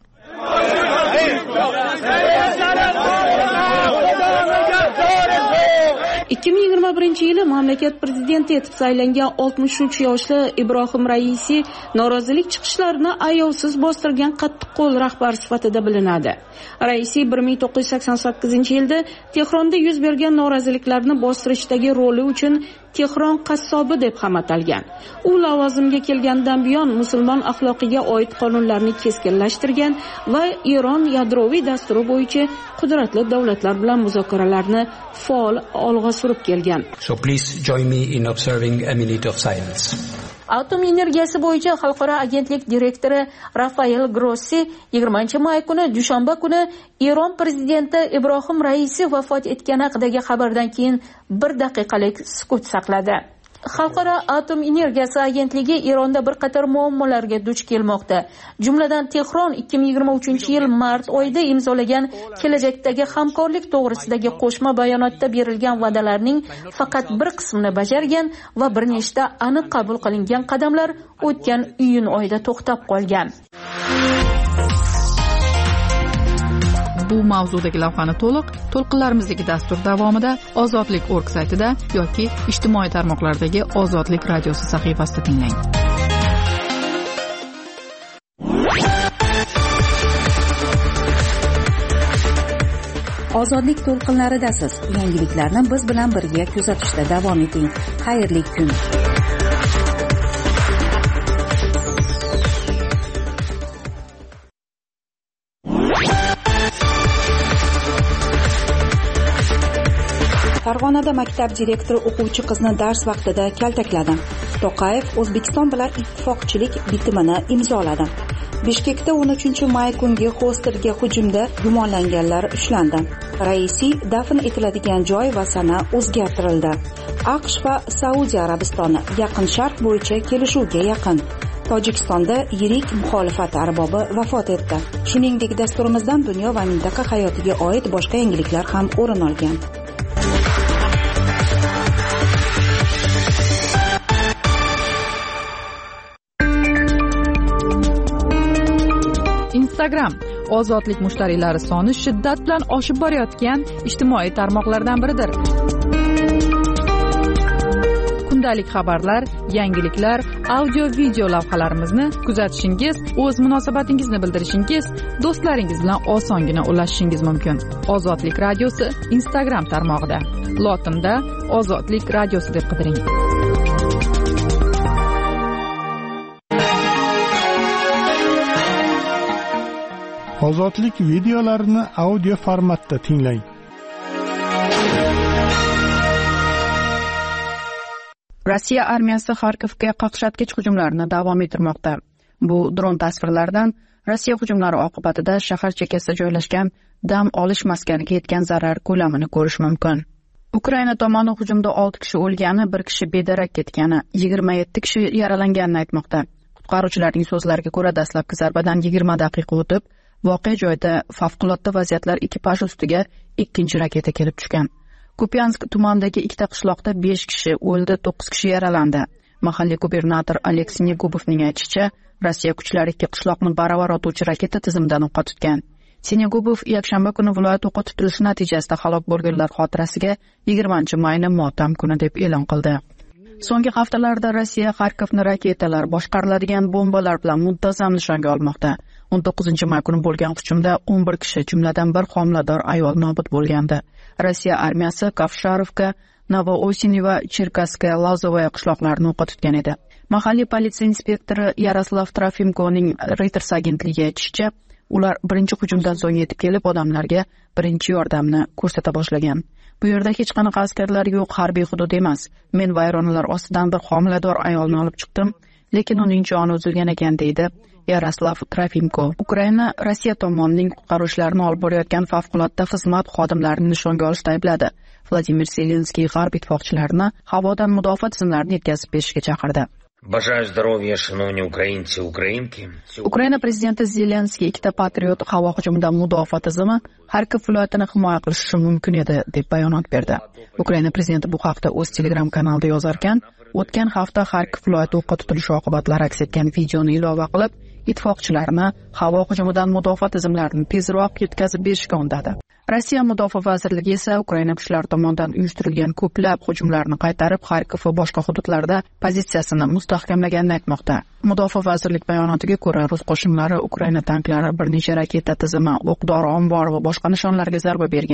yili mamlakat prezidenti etib saylangan 63 yoshli Ibrohim Raisi norozilik chiqishlarini ayovsiz bostirgan qattiqqo'l rahbar sifatida bilinadi. Raisi 1988-yilda Tehronda yuz bergan noroziliklarni bostirishdagi roli uchun Tehron qassobi deb ham atalgan. U lavozimga kelgandan buyon musulmon axloqiga oid qonunlarni keskinlashtirgan va Eron yadroviy dasturi bo'yicha qudratli davlatlar bilan muzokaralarni faol olg'a surib kelgan. So please join me in observing a minute of silence. Atom energiyasi bo'yicha xalqaro agentlik direktori Rafael Grossi 20-may kuni dushanba kuni Eron prezidenti Ibrohim Raisi vafot etgani haqidagi xabardan keyin 1 daqiqalik sukut saqladi. Xalqaro atom energiyasi agentligi Eronda bir qator muammolarga duch kelmoqda. Jumladan Tehron 2023-yil mart oyida imzolagan kelajakdagi hamkorlik to'g'risidagi qo'shma bayonotda berilgan va'dalarning faqat bir qismini bajargan va bir nechta aniq qabul qilingan qadamlar o'tgan iyun oyida to'xtab qolgan. Bu mavzudagi lavhani to'lqinlarimizdagi dastur davomida Ozodlik.org saytida yoki ijtimoiy tarmoqlardagi Ozodlik radiosi sahifasida tinglang. Ozodlik to'lqinlaridasiz. Yangiliklarni biz bilan birga kuzatishda davom eting. Xayrli kun. Farg'onada maktab direktori o'quvchi qizni dars vaqtida kaltakladi. To'qayev O'zbekiston bilan ittifoqchilik bitimini imzoladi. Bishkekda 13-may kungi hostelga hujumda gumonlanganlar ushlandi. Raisiy dafn etiladigan joy va sana o'zgartirildi. AQSh va Saudiya Arabistoni Yaqin Sharq bo'yicha kelishuvga yaqin. Tojikistonda yirik muxolifat arbobi vafot etdi. Shuningdek, dasturimizdan dunyo va mintaqa hayotiga oid boshqa yangiliklar ham o'rin olgan. Instagram ozodlik mushtariylari soni shiddat bilan oshib borayotgan ijtimoiy tarmoqlardan biridir. Kundalik xabarlar, yangiliklar, audio-video lavhalarimizni kuzatishingiz, o'z munosabatingizni bildirishingiz, do'stlaringiz bilan osongina ulashishingiz mumkin. Ozodlik radiosi Instagram tarmog'ida. Lotinda Ozodlik radiosi deb qidiring. Ozodlik videolarini audio formatda tinglang. Rossiya armiyasi Xarkovga qaqshatgich hujumlarini davom ettirmoqda. Bu dron tasvirlaridan Rossiya hujumlari oqibatida shahar chekkasida joylashgan dam olish maskaniga yetgan zarar ko'lamini ko'rish mumkin. Ukraina tomoni hujumda 6 kishi o'lgani, 1 kishi bedarak ketgani, 27 kishi yaralanganini aytmoqda. Qutqaruvchilarning so'zlariga ko'ra, dastlabki zarbadan 20 daqiqa o'tib, voqea joyida favqulodda vaziyatlar ekipaji ustiga ikkinchi raketa kelib tushgan. Kupiansk tumanidagi ikkita qishloqda 5 kishi o'ldi, 9 kishi yaralandi. Mahalliy gubernator Aleksey Negubovning aytishicha, Rossiya kuchlari ikki qishloqni baravar otuvchi raketa tizimidan o'qqa tutgan. Senegubov yakshanba kuni viloyat o'qqa tutilishi natijasida halok bo'lganlar xotirasiga 20-mayni motam kuni deb e'lon qildi. So'nggi haftalarda Rossiya Xarkovni raketalar, boshqariladigan bombalar bilan muntazam nishonga olmoqda. 19-may kuni bo'lgan hujumda 11 kishi, jumladan bir homilador ayol nobud bo'lgandi. Rossiya armiyasi Kavsharovka, Novoosiniy va Cherkasskaya Lazovaya qishloqlarini o'qqa tutgan edi. Mahalliy politsiya inspektori Yaroslav Trofimkoning Reuters agentligiga aytishicha, ular birinchi hujumdan so'ng yetib kelib, odamlarga birinchi yordamni ko'rsata boshlagan. Bu yerda hech qanaqa askarlar yo'q, harbiy hudud emas. Men vayronalar ostidan bir homilador ayolni olib chiqdim, lekin uning joni uzilgan ekan, deydi Yaroslav Trofimko. Ukraina Rossiya tomonining qutqaruvchilarni olib borayotgan favqulodda xizmat xodimlarini nishonga olishda aybladi. Vladimir Zelenskiy g'arb ittifoqchilarini havodan mudofaa tizimlarini yetkazib berishga chaqirdi. Бажаю здоровья, шановні українці, українки. Ukraina prezidenti Zelenskiy ikkita Patriot havo hujumidan mudofaa tizimi Xarkov viloyatini himoya qilishi mumkin edi deb bayonot berdi. Ukraina prezidenti bu haqda o'z Telegram kanalida yozar ekan, o'tgan hafta Xarkov viloyati o'qqa tutilishi oqibatlari aks etgan videoni ilova qilib, ittifoqchilarni havo hujumidan mudofaa tizimlarini tezroq yetkazib berishga undadi. Rossiya mudofaa vazirligi esa Ukraina kuchlari tomonidan uyushtirilgan ko'plab hujumlarni qaytarib, Xarkov va boshqa hududlarda pozitsiyasini mustahkamlaganini aytmoqda. Mudofaa vazirlik bayonotiga ko'ra, rus qo'shinlari Ukraina tanklari bir necha raketa tizimi, o'q-dori ombori va boshqa nishonlarga zarba bergan.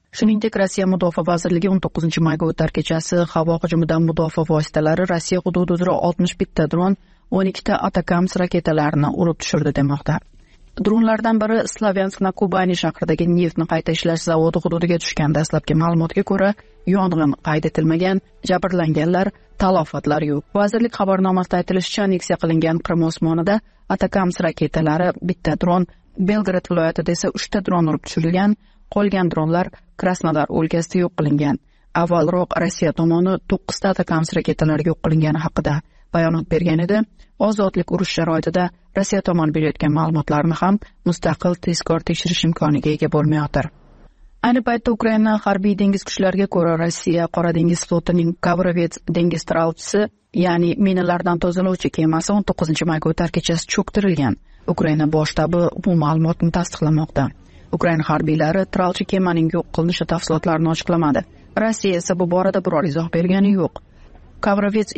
Shuningdek, Rossiya Mudofaa vazirligi 19-mayga o'tar kechasi havo hujumidan mudofaa vositalari Rossiya hududi uzra 61 ta dron, 12 ta Atakams raketalarini urib tushirdi demoqda. Dronlardan biri Slavyansk-na Kubani shahridagi neftni qayta ishlash zavodi hududiga tushgan. Dastlabki ma'lumotga ko'ra, yong'in qayd etilmagan, jabrlanganlar, talofatlar yo'q. Vazirlik xabarnomasida aytilishicha, aneksiya qilingan Qrim osmonida Atakams raketalari, bitta dron, Belgrad viloyatida esa 3 ta dron urib tushirilgan. Qolgan dronlar Krasnodar o'lkasida yo'q qilingan. Avvalroq Rossiya tomoni 9 ta Atakams raketalar yo'q qilingani haqida bayonot bergan edi. Ozodlik urush sharoitida Rossiya tomoni berayotgan ma'lumotlarni ham mustaqil tezkor tekshirish imkoniga ega bo'lmayotir. Ayni paytda Ukraina harbiy dengiz kuchlariga ko'ra, Rossiya Qora dengiz flotining Kavrovets dengiz tralchisi, ya'ni minalardan tozalovchi kemasi 19-mayga o'tar kechasi cho'ktirilgan. Ukraina bosh shtabi bu ma'lumotni tasdiqlamoqda. Ukraina harbiylari tralchi kemaning yo'q qilinishi tafsilotlarini ochiqlamadi. Rossiya esa bu borada biror izoh bergani yo'q. Kavrovets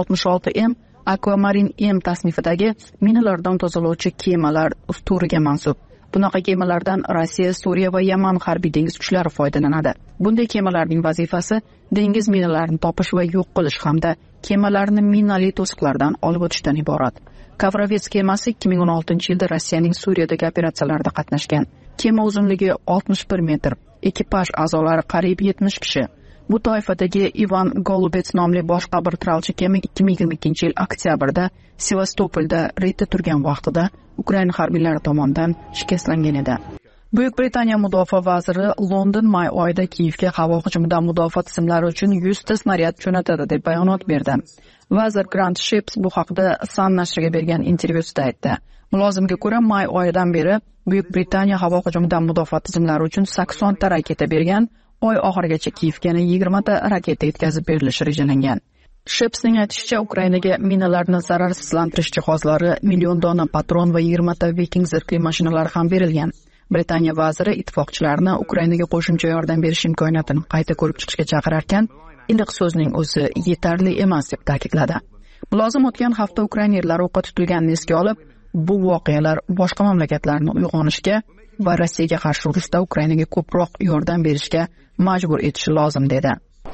266M Aquamarine M tasnifidagi minalardan tozalovchi kemalar usturiga mansub. Bunaqa kemalardan Rossiya, Suriya va Yaman harbiy dengiz kuchlari foydalanadi. Bunday kemalarning vazifasi dengiz minalarini topish va yo'q qilish hamda kemalarni minali to'siqlardan olib o'tishdan iborat. Kavrovets kemasi 2016-yilda Rossiyaning Suriyadagi operatsiyalarida qatnashgan. Kema uzunligi 61 metr, ekipaj a'zolari qariyb 70 kishi. Bu toifadagi Ivan Golubets nomli boshqa bir tralchi kema 2022-yil oktyabrda Sevastopolda reydda turgan vaqtida Ukraina harbiylari tomonidan shikastlangan edi. Buyuk Britaniya mudofaa vaziri London may oyida Kiyevga havo hujumidan mudofaa tizimlari uchun 100 ta snaryad jo'natadi deb bayonot berdi. Vazir Grant Shapps bu haqda Sun nashriga bergan intervyusida aytdi. Mulozimga ko'ra, may oyidan beri Buyuk Britaniya havo hujumidan mudofaa tizimlari uchun 80 ta raketa bergan. Oy oxirigacha Kiyevga 20 ta raketa yetkazib berilishi rejalangan. Shepsning aytishicha, Ukrainaga minalarni zararsizlantirish jihozlari, million dona patron va 20 ta Viking zirhli mashinalari ham berilgan. Britaniya vaziri ittifoqchilarni Ukrainaga qo'shimcha yordam berish imkoniyatini qayta ko'rib chiqishga chaqirarkan, iliq so'zning o'zi yetarli emas deb ta'kidladi. Mulozim o'tgan hafta ukrainaliklar o'qqa tutilganini esga olib, bu voqealar boshqa mamlakatlarni uyg'onishga va Rossiyaga qarshi urushda Ukrainaga ko'proq yordam berishga majbur etishi lozim dedi.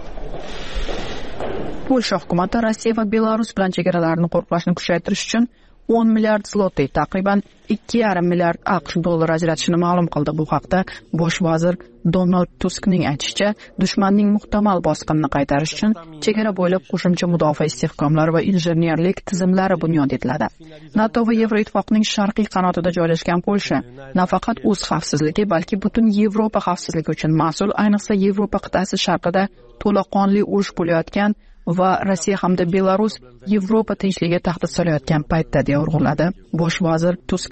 Polsha hukumati Rossiya va Belarus bilan chegaralarni qo'riqlashni kuchaytirish uchun 10 milliard zloty, taqriban 2,5 milliard AQSh dollari ajratishini ma'lum qildi. Bu haqda bosh vazir Donald Tuskning aytishicha, dushmanning muhtamal bosqinini qaytarish uchun chegara bo'ylab qo'shimcha mudofaa istehkomlari va injenerlik tizimlari bunyod etiladi. NATO va Yevroittifoqning sharqiy qanotida joylashgan Polsha nafaqat o'z xavfsizligi, balki butun Yevropa xavfsizligi uchun mas'ul, ayniqsa Yevropa qit'asi sharqida to'laqonli urush bo'layotgan va Rossiya hamda Belarus Yevropa tinchligiga tahdid solayotgan paytda deya urg'uladi bosh vazir Tusk.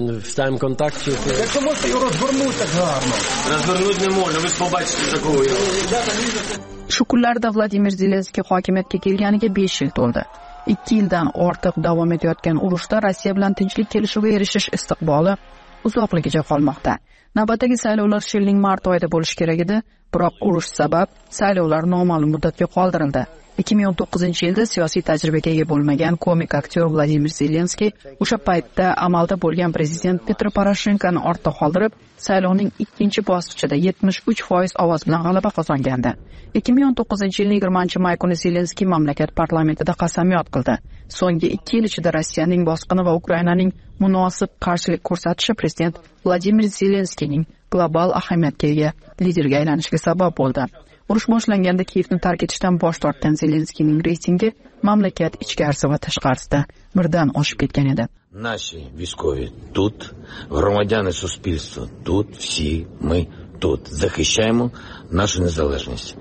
Shu kunlarda Vladimir Zelenskiy hokimiyatga kelganiga 5 yil to'ldi. 2 yildan ortiq davom etayotgan urushda Rossiya bilan tinchlik kelishuviga erishish istiqboli uzoqligicha qolmoqda. Navbatdagi saylovlar yilning mart oyida bo'lishi kerak edi, biroq urush sabab saylovlar noma'lum muddatga qoldirildi. 2019-yilda siyosiy tajribaga ega bo'lmagan komik aktyor Vladimir Zelenskiy o'sha paytda amalda bo'lgan prezident Petro Poroshenkoni ortda qoldirib, saylovning ikkinchi bosqichida 73% ovoz bilan g'alaba qozongandi. 2019-yilning 20-may kuni Zelenskiy mamlakat parlamentida qasamyod qildi. So'nggi 2 yil ichida Rossiyaning bosqini va Ukrainaning munosib qarshilik ko'rsatishi prezident Vladimir Zelenskiyning global ahamiyatga ega liderga aylanishiga sabab bo'ldi. Urush boshlanganda Kiyevni tark etishdan bosh tortgan Zelenskiyning reytingi mamlakat ichkarisi va tashqarisida birdan oshib ketgan edi. Наші військові тут, громадяни суспільства тут, всі ми тут. Захищаємо нашу незалежність.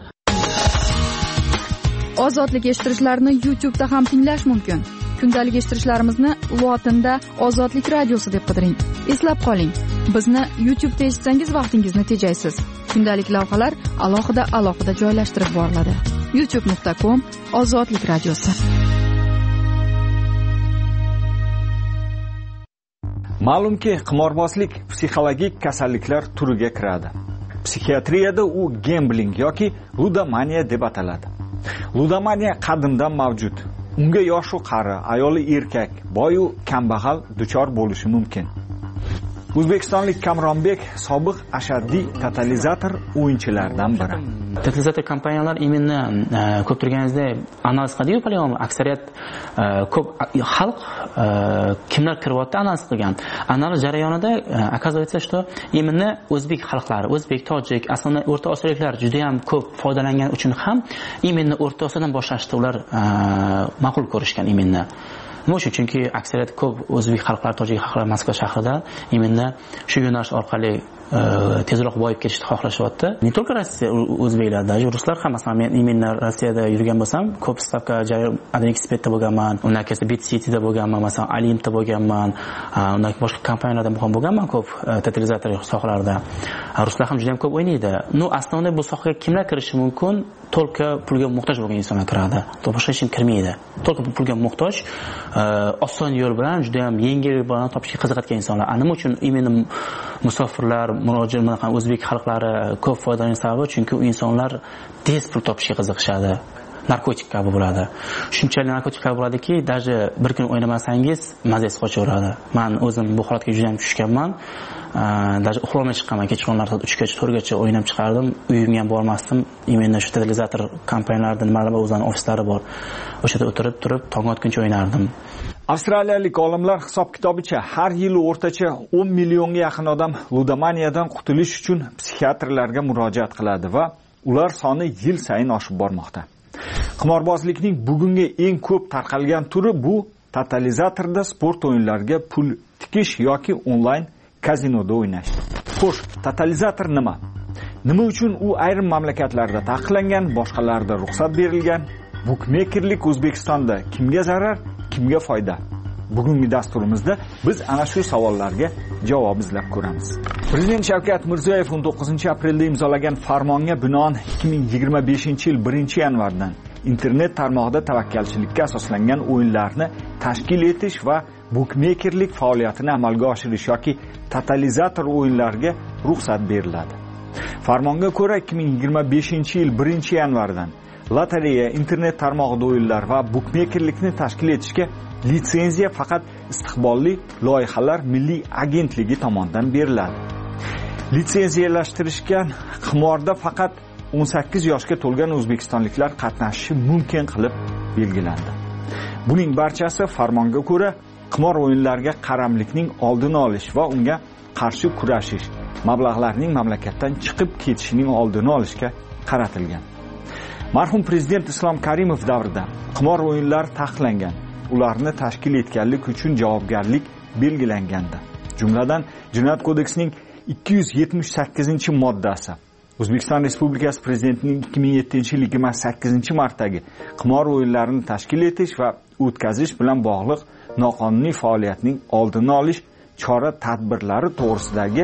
Ozodlik eshittirishlarni YouTube'da ham tinglash mumkin. Kundalik eshittirishlarimizni lotinda Ozodlik radiosi deb qidiring. Eslab qoling, bizni YouTube'da eshitsangiz vaqtingizni tejaysiz. Kundalik lavhalar alohida joylashtirib boriladi. youtube.com/Ozodlik radiosi. Ma'lumki, qimorbozlik psixologik kasalliklar turiga kiradi. Psixiatriyada u gambling yoki ludomaniya deb ataladi. Ludomaniya qadimdan mavjud. Unga yosh-u qari, ayoli erkak, boy-u kambag'al duchor bo'lishi mumkin. O'zbekistonlik Kamronbek sobiq ashaddiy totalizator o'yinchilaridan biri. Totalizator kompaniyalar именно ko'p turganingizda analiz qiladi-yu, поливом aksariyat ko'p xalq kimlar kiryapti analiz qilgan. Analiz jarayonida оказывается, что именно o'zbek xalqlari, o'zbek, tojik, aslida o'rta osiyoliklar juda ham ko'p foydalangan uchun ham именно o'rta osiyodan boshlashni ular ma'qul ko'rishgan именно. Nima chunki aksariyat ko'p o'zbek xalqlari, tojik xalqlari Moskva shahrida именно shu yo'nalish orqali tezroq boyib ketishni xohlashyapti. Не только Rossiya o'zbeklar, даже ruslar ham, masalan, men именно Rossiyada yurgan bo'lsam, ko'p stavka Adexpetda bo'lganman, undan keyin BitCityda bo'lganman, masalan, Alimpda bo'lganman, undan boshqa kompaniyalarda ham bo'lganman ko'p totalizator sohalarida. Ruslar ham juda ham ko'p o'ynaydi. No, aslida bu sohaga kimlar kirishi mumkin? Только pulga muhtoj bo'lgan insonlar kiradi. Boshqa hech kim kirmaydi. Только pulga muhtoj, oson yo'l bilan, juda ham yengil yo'l bilan topishga qiziqadigan insonlar. Nima uchun именно musofirlar, murojaatlar o'zbek xalqlari ko'p foydalanish sababi, chunki u insonlar tez pul topishga qiziqishadi. Narkotik kabi bo'ladi. Shunchalik narkotik kabi bo'ladiki, даже bir kun o'ynamasangiz mazasi qochaveradi. Men o'zim bu holatga juda ham tushganman. Даже uxlamay chiqqanman, kechqurunlar soat 3 gacha, 4 gacha o'ynab chiqardim. Uyimga ham bormasdim. Imенно shu totalizator kompaniyalarida nimalar bor, o'zlarining ofislari bor. O'sha yerda o'tirib turib, tong otguncha o'ynardim. Avstraliyalik olimlar hisob-kitobicha har yili o'rtacha 10 millionga yaqin odam ludomaniyadan qutulish uchun psixiatrlarga murojaat qiladi va ular soni yil sayin oshib bormoqda. Qimorbozlikning bugungi eng ko'p tarqalgan turi bu totalizatorda sport o'yinlariga pul tikish yoki onlayn kazinoda o'ynash. Xo'sh, totalizator nima? Nima uchun u ayrim mamlakatlarda taqiqlangan, boshqalarida ruxsat berilgan? Bukmekerlik O'zbekistonda kimga zarar, kimga foyda? Bugungi dasturimizda biz ana shu savollarga javob izlab ko'ramiz. Prezident Shavkat Mirziyoyev 19-aprelda imzolagan farmonga binoan 2025-yil 1-yanvardan internet tarmog'ida tavakkalchilikka asoslangan o'yinlarni tashkil etish va bukmekerlik faoliyatini amalga oshirish yoki totalizator o'yinlariga ruxsat beriladi. Farmonga ko'ra 2025-yil 1-yanvardan lotereya, internet tarmog'ida o'yinlar va bukmekerlikni tashkil etishga litsenziya faqat istiqbolli loyihalar milliy agentligi tomonidan beriladi. Litsenziyalashtirishgan qimorda faqat 18 yoshga to'lgan o'zbekistonliklar qatnashishi mumkin qilib belgilandi. Buning barchasi farmonga ko'ra qimor o'yinlariga qaramlikning oldini olish va unga qarshi kurashish, mablag'larning mamlakatdan chiqib ketishining oldini olishga qaratilgan. Marhum prezident Islom Karimov davrida qimor o'yinlari taqiqlangan. Ularni tashkil etganlik uchun javobgarlik belgilangandi. Jumladan, Jinoyat kodeksining 278-moddasi O'zbekiston Respublikasi Prezidentining 2007-yil 28-martdagi qimor o'yinlarini tashkil etish va o'tkazish bilan bog'liq noqonuniy faoliyatning oldini olish chora-tadbirlari to'g'risidagi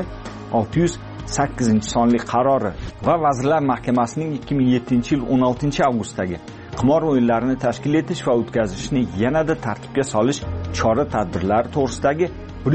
608-sonli qarori va Vazirlar Mahkamasining 2007-yil 16-avgustdagi qimor o'yinlarini tashkil etish va o'tkazishni yanada tartibga solish chora-tadbirlari to'g'risidagi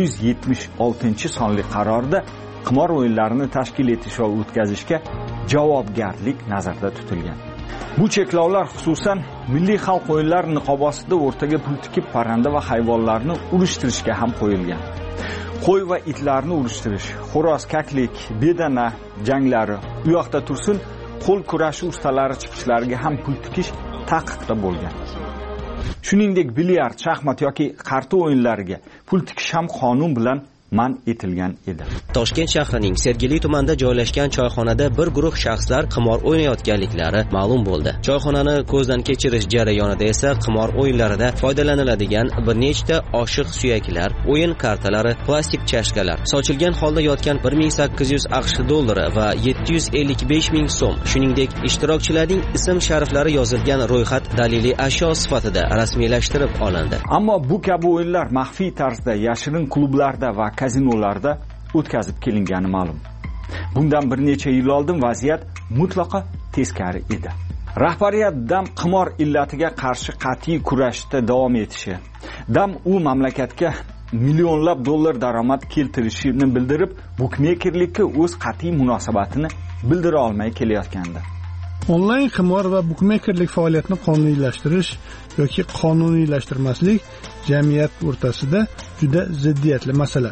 176-sonli qarorda qimor o'yinlarini tashkil etish va o'tkazishga javobgarlik nazarda tutilgan. Bu cheklovlar xususan milliy xalq o'yinlari niqobasida o'rtaga pul tikib parranda va hayvonlarni urishtirishga ham qo'yilgan. Qo'y va itlarni urishtirish, xo'roz, kaklik, bedana janglari u yoqda tursin, qo'l kurashi ustalari chiqishlariga ham pul tikish taqiqda bo'lgan. Shuningdek, bilyard, shaxmat yoki qarta o'yinlariga pul tikish ham qonun bilan man etilgan edi. Toshkent shahrining Sergeli tumanida joylashgan choyxonada bir guruh shaxslar qimor o'ynayotganliklari ma'lum bo'ldi. Choyxonani ko'zdan kechirish jarayonida esa qimor o'yinlarida foydalaniladigan bir nechta oshiq suyaklar, o'yin kartalari, plastik chashkalar, sochilgan holda yotgan 1800 AQSh dollari va 755 ming so'm, shuningdek ishtirokchilarning ism-shariflari yozilgan ro'yxat daliliy ashyo sifatida rasmiylashtirib olindi. Ammo bu kabi o'yinlar maxfiy tarzda yashirin klublarda va kazinolarda o'tkazib kelingani ma'lum. Bundan bir necha yil oldin vaziyat mutlaqo teskari edi. Rahbariyat dam qimor illatiga qarshi qat'iy kurashda davom etishi, dam u mamlakatga millionlab dollar daromad keltirishini bildirib, bukmekerlikka o'z qat'iy munosabatini bildira olmay kelayotgandi. Onlayn qimor va bukmekerlik faoliyatini qonuniylashtirish yoki qonuniylashtirmaslik jamiyat o'rtasida juda ziddiyatli masala.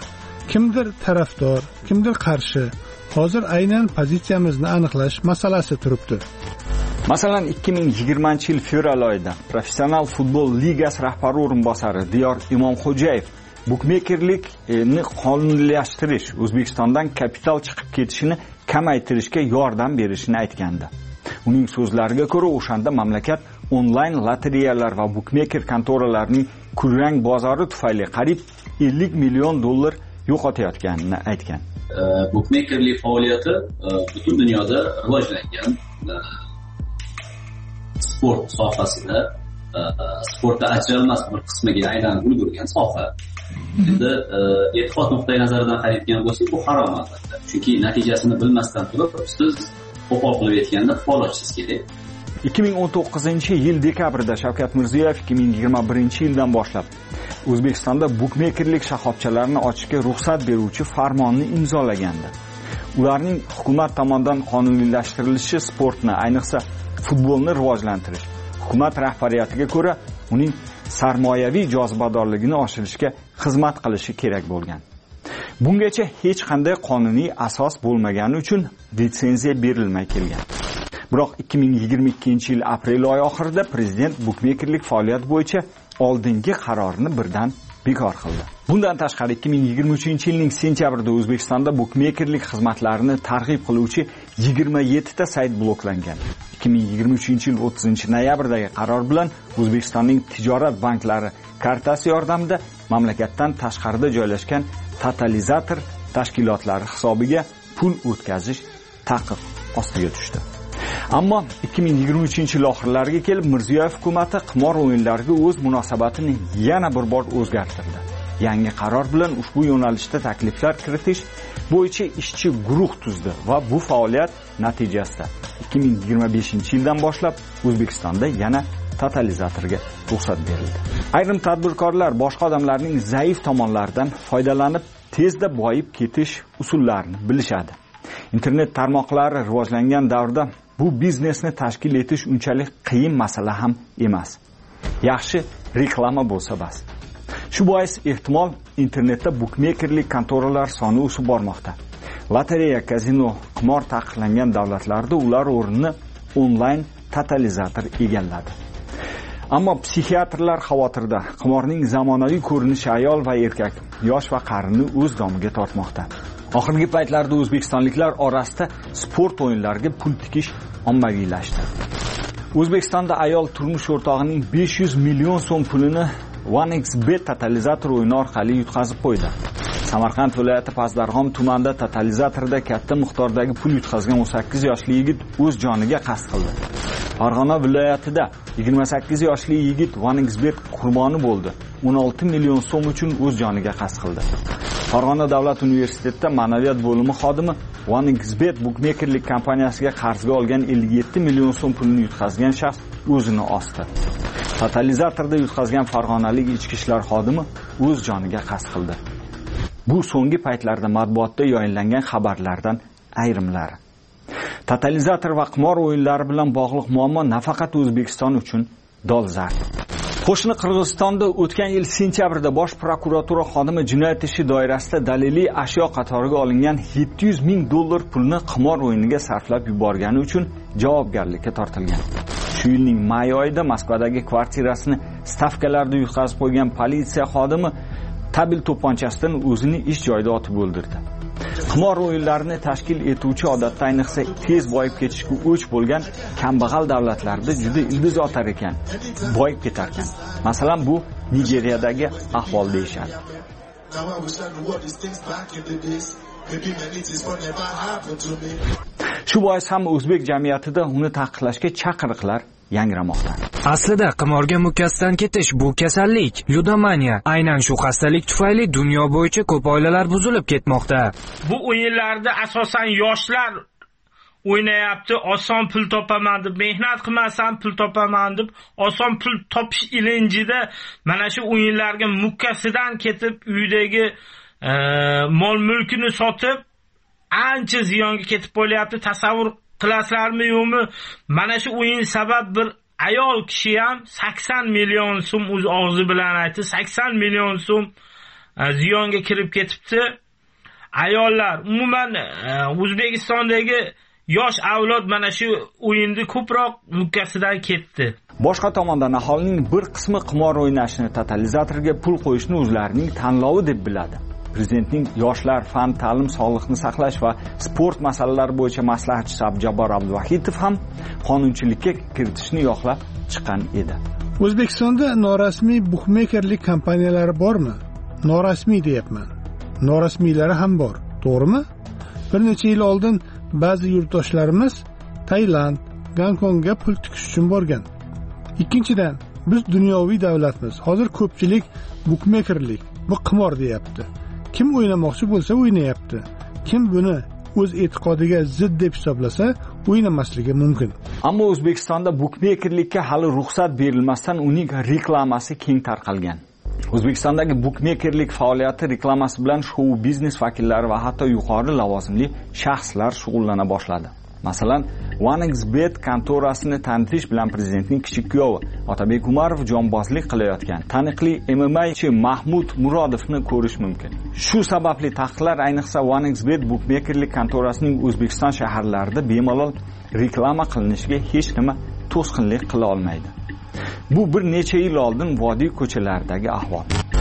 kimdir tarafdor, kimdir qarshi. Hozir aynan pozitsiyamizni aniqlash masalasi turibdi. Masalan, 2020-yil fevral oyida Professional futbol ligasi rahbari o'rinbosari Diyor Imomxo'jayev bukmekerlikni qonuniylashtirish O'zbekistondan kapital chiqib ketishini kamaytirishga yordam berishini aytgandi. Uning so'zlariga ko'ra, o'shanda mamlakat onlayn lotereyalar va bukmeker kontoralarining kurrang bozori tufayli qariyb 50 million dollar yo'qotayotganini aytgan. Bukmekerlik faoliyati butun dunyoda rivojlangan sport sohasida sportda ajralmas bir qismiga aylanib ulgurgan soha. Endi e'tiqod nuqtai nazaridan qaraydigan bo'lsak, bu harom albatta. Chunki natijasini bilmasdan turib, siz qo'pol qilib aytganda faoliyatisiz kerak. 2019-yil dekabrida Shavkat Mirziyoyev 2021-yildan boshlab O'zbekistonda bukmekerlik shoxobchalarini ochishga ruxsat beruvchi farmonni imzolagandi. Ularning hukumat tomonidan qonuniylashtirilishi sportni, ayniqsa futbolni rivojlantirish, hukumat rahbariyatiga ko'ra uning sarmoyaviy jozibadorligini oshirishga xizmat qilishi kerak bo'lgan. Bungacha hech qanday qonuniy asos bo'lmagani uchun litsenziya berilmay kelgan. Biroq 2022-yil aprel oyi oxirida prezident bukmekerlik faoliyati bo'yicha oldingi qarorini birdan bekor qildi. Bundan tashqari 2023-yilning sentyabrida O'zbekistonda bukmekerlik xizmatlarini targ'ib qiluvchi 27 ta sayt bloklangan. 2023-yil 30-noyabrdagi qaror bilan O'zbekistonning tijorat banklari kartasi yordamida mamlakatdan tashqarida joylashgan totalizator tashkilotlari hisobiga pul o'tkazish taqiq ostiga tushdi. Ammo 2023-yil oxirlariga kelib Mirziyoyev hukumatı qimor o'yinlariga o'z munosabatini yana bir bor o'zgartirdi. Yangi qaror bilan ushbu yo'nalishda takliflar kiritish bo'yicha ishchi guruh tuzdi va bu faoliyat natijasida 2025-yildan boshlab O'zbekistonda yana totalizatorga ruxsat berildi. Ayrim tadbirkorlar boshqa odamlarning zaif tomonlaridan foydalanib tezda boyib ketish usullarini bilishadi. Internet tarmoqlari rivojlangan davrda bu biznesni tashkil etish unchalik qiyin masala ham emas. Yaxshi reklama bo'lsa bas. Shu bois ehtimol internetda bukmekerlik kontoralar soni o'sib bormoqda. Lotereya, kazino, qimor taqiqlangan davlatlarda ular o'rnini onlayn totalizator egalladi. Ammo psixiatrlar xavotirda. Qimorning zamonaviy ko'rinishi ayol va erkak, yosh va qarini o'z domiga tortmoqda. Oxirgi paytlarda o'zbekistonliklar orasida sport o'yinlariga pul tikish ommaviylashdi. O'zbekistonda ayol turmush o'rtog'ining 500 million so'm pulini OneXBet totalizator o'yini orqali yutqazib qo'ydi. Samarqand viloyati Pazdarg'om tumanida totalizatorda katta miqdordagi pul yutqazgan 18 yoshli yigit o'z joniga qasd qildi. Farg'ona viloyatida 28 yoshli yigit OneXBet qurboni bo'ldi. 16 million so'm uchun o'z joniga qasd qildi. Farg'ona davlat universitetida ma'naviyat bo'limi xodimi OneXBet bukmekerlik kompaniyasiga qarzga olgan 57 million so'm pulni yutqazgan shaxs o'zini osdi. Totalizatorda yutqazgan farg'onalik ichki ishlar xodimi o'z joniga qasd qildi. Bu so'nggi paytlarda matbuotda yoyinlangan xabarlardan ayrimlari. Totalizator va qimor o'yinlari bilan bog'liq muammo nafaqat O'zbekiston uchun dolzarb. Qo'shni Qirg'izistonda o'tgan yil sentyabrda bosh prokuratura xodimi jinoyat ishi doirasida daliliy ashyo qatoriga olingan 700 ming dollar pulni qimor o'yiniga sarflab yuborgani uchun javobgarlikka tortilgan. Shu yilning may oyida Moskvadagi kvartirasini stavkalarda yutqazib qo'ygan politsiya xodimi tabil to'pponchasidan o'zini ish joyida otib o'ldirdi. Qimor o'yinlarini tashkil etuvchi odatda ayniqsa tez boyib ketishga o'ch bo'lgan kambag'al davlatlarda juda ildiz otar ekan, boyib ketar ekan. Masalan, bu Nigeriyadagi ahvol deyshadi. Shu bois ham o'zbek jamiyatida uni taqiqlashga chaqiriqlar yangramoqda. Aslida qimorga mukkasidan ketish bu kasallik, ludomaniya. Aynan shu xastalik tufayli dunyo bo'yicha ko'p oilalar buzilib ketmoqda. Bu o'yinlarda asosan yoshlar o'ynayapti, oson pul topaman deb, mehnat qilmasam pul topaman deb, oson pul topish ilinjida mana shu o'yinlarga mukkasidan ketib, uydagi mol-mulkini sotib, ancha ziyonga ketib qolyapti. Tasavvur qilasizlarmi yo'qmi? Mana shu o'yin sabab bir ayol kishi ham 80 million so'm o'z og'zi bilan aytdi, 80 million so'm ziyonga kirib ketibdi. ayollar, umuman O'zbekistondagi yosh avlod mana shu o'yinni ko'proq mukkasidan ketdi. Boshqa tomondan aholining bir qismi qimor o'ynashni, totalizatorga pul qo'yishni o'zlarining tanlovi deb biladi. Prezidentning yoshlar, fan, ta'lim, sog'liqni saqlash va sport masalalari bo'yicha maslahatchisi Abjabor Abduvahidov ham qonunchilikka kiritishni yoqlab chiqqan edi. O'zbekistonda norasmiy bukmekerlik kompaniyalari bormi? Norasmiy deyapman. Norasmiylari ham bor, to'g'rimi? Bir necha yil oldin ba'zi yurtdoshlarimiz Tailand, Gonkongga pul tikish uchun borgan. Ikkinchidan, biz dunyoviy davlatmiz. Hozir ko'pchilik bukmekerlik, bu qimor deyapti. Kim o'ynamoqchi bo'lsa o'ynayapti. Kim buni o'z e'tiqodiga zid deb hisoblasa, o'ynamasligi mumkin. Ammo O'zbekistonda bukmekerlikka hali ruxsat berilmasdan uning reklamasi keng tarqalgan. O'zbekistondagi bukmekerlik faoliyati reklamasi bilan shou biznes vakillari va hatto yuqori lavozimli shaxslar shug'ullana boshladi. Masalan, OneXBet kontorasini tanitish bilan prezidentning kichik kuyovi Otabek Umarov jonbozlik qilayotgan taniqli MMAchi Mahmud Murodovni ko'rish mumkin. Shu sababli taqiqlar ayniqsa OneXBet bukmekerlik kontorasining O'zbekiston shaharlarida bemalol reklama qilinishiga hech nima to'sqinlik qila olmaydi. Bu bir necha yil oldin vodiy ko'chalaridagi ahvol.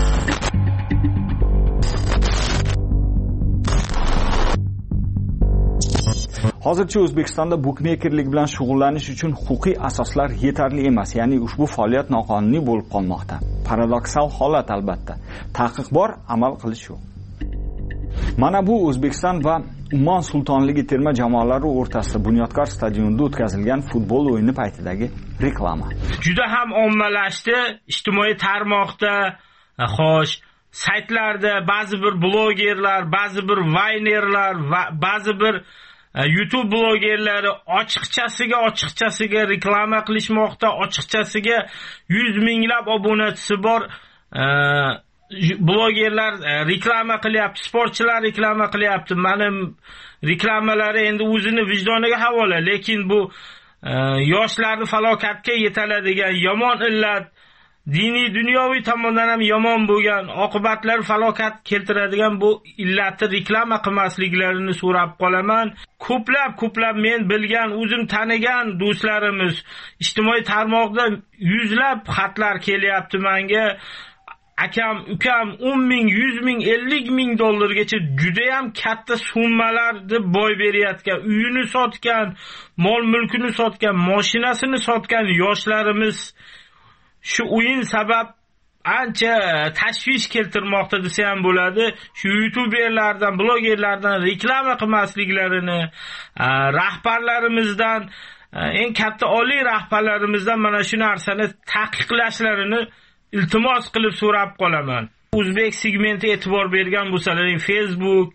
Hozircha O'zbekistonda bukmekerlik bilan shug'ullanish uchun huquqiy asoslar yetarli emas, ya'ni ushbu faoliyat noqonuniy bo'lib qolmoqda. Paradoksal holat albatta. Taqiq bor, amal qilish yo'q. Mana bu O'zbekiston va Ummon Sultonligi terma jamoalari o'rtasida Bunyodkor stadionida o'tkazilgan futbol o'yini paytidagi reklama. Juda ham ommalashdi, ijtimoiy tarmoqda, xo'sh, saytlarda ba'zi bir blogerlar, ba'zi bir vaynerlar va ba'zi bir YouTube blogerlari ochiqchasiga reklama qilishmoqda, ochiqchasiga 100 minglab obunachisi bor blogerlar reklama qilyapti, sportchilar reklama qilyapti. Mana reklamalari endi o'zini vijdoniga havola, lekin bu yoshlarni falokatga yetaladigan yomon illat, diniy dunyoviy tomondan ham yomon bo'lgan oqibatlar falokat keltiradigan bu illatni reklama qilmasliklarini so'rab qolaman. Ko'plab men bilgan, o'zim tanigan do'stlarimiz ijtimoiy tarmoqda yuzlab xatlar kelyapti menga. Akam, ukam 10 ming, 100 ming, 50 ming dollargacha juda ham katta summalarni boy berayotgan, uyini sotgan, mol mulkini sotgan, mashinasini sotgan yoshlarimiz shu o'yin sabab ancha tashvish keltirmoqda desa ham bo'ladi. Shu youtuberlardan, blogerlardan reklama qilmasliklarini, rahbarlarimizdan, eng katta oliy rahbarlarimizdan mana shu narsani taqiqlashlarini iltimos qilib so'rab qolaman. O'zbek segmenti e'tibor bergan bo'lsalaring, Facebook,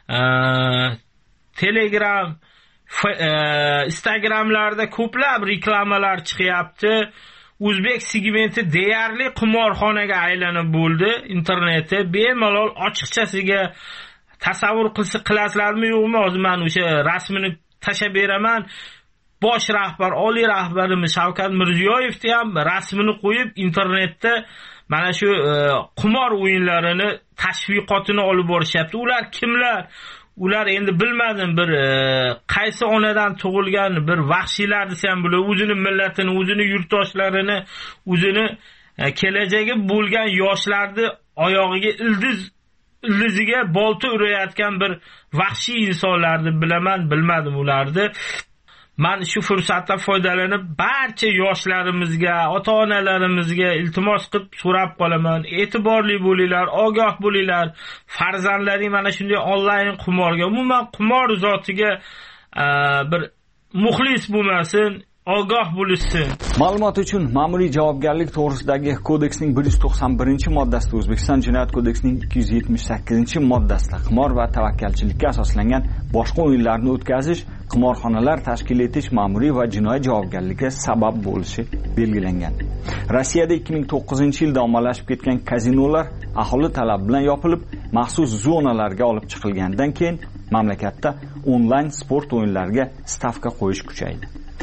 Telegram, Instagramlarda ko'plab reklamalar chiqyapti. O'zbek segmenti deyarli qimorxonaga aylanib bo'ldi. Internetda bemalol ochiqchasiga tasavvur qilasizlarmi yo'qmi? Hozir men o'sha rasmini tashab beraman. Bosh rahbar, oliy rahbarimiz Shavkat Mirziyoyevni ham rasmini qo'yib internetda mana shu qimor o'yinlarini tashviqotini olib borishyapti. Ular kimlar? Ular endi bilmadim, bir qaysi onadan tug'ilgan bir vahshiylar desa ham bo'ladi. O'zini millatini, o'zini yurtdoshlarini, o'zini kelajagi bo'lgan yoshlarni oyog'iga ildiziga bolta urayotgan bir vahshiy insonlarni bilaman, bilmadim ularni. Men shu fursatdan foydalanib barcha yoshlarimizga, ota-onalarimizga iltimos qilib so'rab qolaman. E'tiborli bo'linglar, ogoh bo'linglar. Farzandlaring mana shunday onlayn qimorga, umuman qimor zotiga bir muxlis bo'lmasin, ogoh bo'lishsin. Ma'lumot uchun, ma'muriy javobgarlik to'g'risidagi kodeksning 191-moddasida, O'zbekiston Jinoyat kodeksining 278-moddasida qimor va tavakkalchilikka asoslangan boshqa o'yinlarni o'tkazish, qimorxonalar tashkil etish ma'muriy va jinoiy javobgarlikka sabab bo'lishi belgilangan. Rossiyada 2009-yilda ommalashib ketgan kazinolar aholi talabi bilan yopilib, maxsus zonalarga olib chiqilgandan keyin mamlakatda onlayn sport o'yinlariga stavka qo'yish kuchaydi.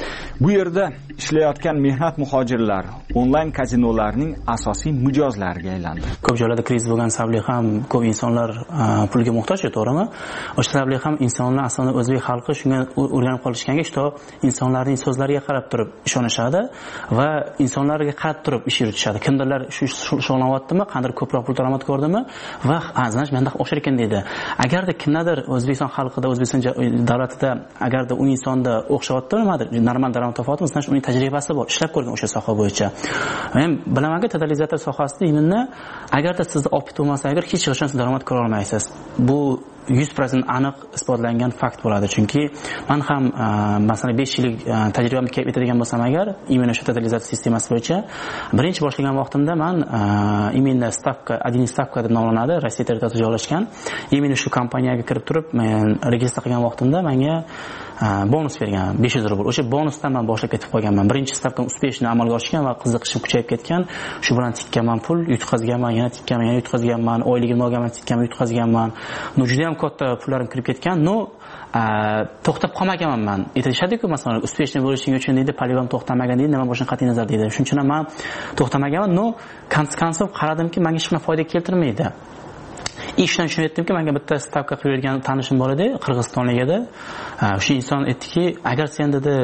Bu yerda ishlayotgan mehnat muhojirlari onlayn kazinolarning asosiy mijozlariga aylandi. Ko'p joylarda kriz bo'lgan sababli ham ko'p insonlar pulga muhtoj, to'g'rimi? O'sha sababli ham insonlar asosan o'zbek xalqi shunga o'rganib qolishganga, insonlarning so'zlariga qarab turib ishonishadi va insonlarga qarab turib ish yuritishadi. Kimdirlar shu shug'ullanyaptimi, qanday ko'proq pul daromad ko'rdimi va aznash menda o'xshar ekan deydi. Agarda kimdadir O'zbekiston xalqida, O'zbekiston davlatida agarda u insonda o'xshayapti, nimadir normal daromad topyapti, sizlar uning tajribasi bor, ishlab ko'rgan o'sha soha bo'yicha. Men bilamanki, totalizator sohasida imonni agarda sizda opit bo'lmasa, agar hech qachon siz daromad ko'ra olmaysiz. Bu 100% aniq isbotlangan fakt bo'ladi. Chunki men ham masalan 5 yillik tajribamni kelib etadigan bo'lsam agar, imенно shu totalizator sistemasi bo'yicha birinchi boshlagan vaqtimda men imенно stavka, один stavka deb nomlanadi, Rossiya territoriyasida joylashgan. Imенно shu kompaniyaga kirib turib, men registratsiya qilgan vaqtimda menga bonus bergan 500 rubl. O'sha bonusdan men boshlab ketib qolganman. Birinchi stavkam uspешно amalga oshgan va qiziqishim kuchayib ketgan. Shu bilan tikkanman pul, yutqazganman, yana tikkanman, yana yutqazganman, oyligimni olganman, tikkanman, yutqazganman. No juda ham katta pullarim kirib ketgan. No to'xtab qolmaganman men. Aytishadi-ku, masalan, uspешно bo'lishing uchun deydi, polivom to'xtamagan deydi, nima bo'lishini qat'iy nazar deydi. Shuning uchun ham men to'xtamaganman. No konsekvensiya qaradimki, menga hech qanday foyda keltirmaydi. Ishdan shuni aytdimki, menga bitta stavka qilib bergan tanishim bor edi, qirg'izistonlik edi. O'sha inson aytdiki, agar sen dedi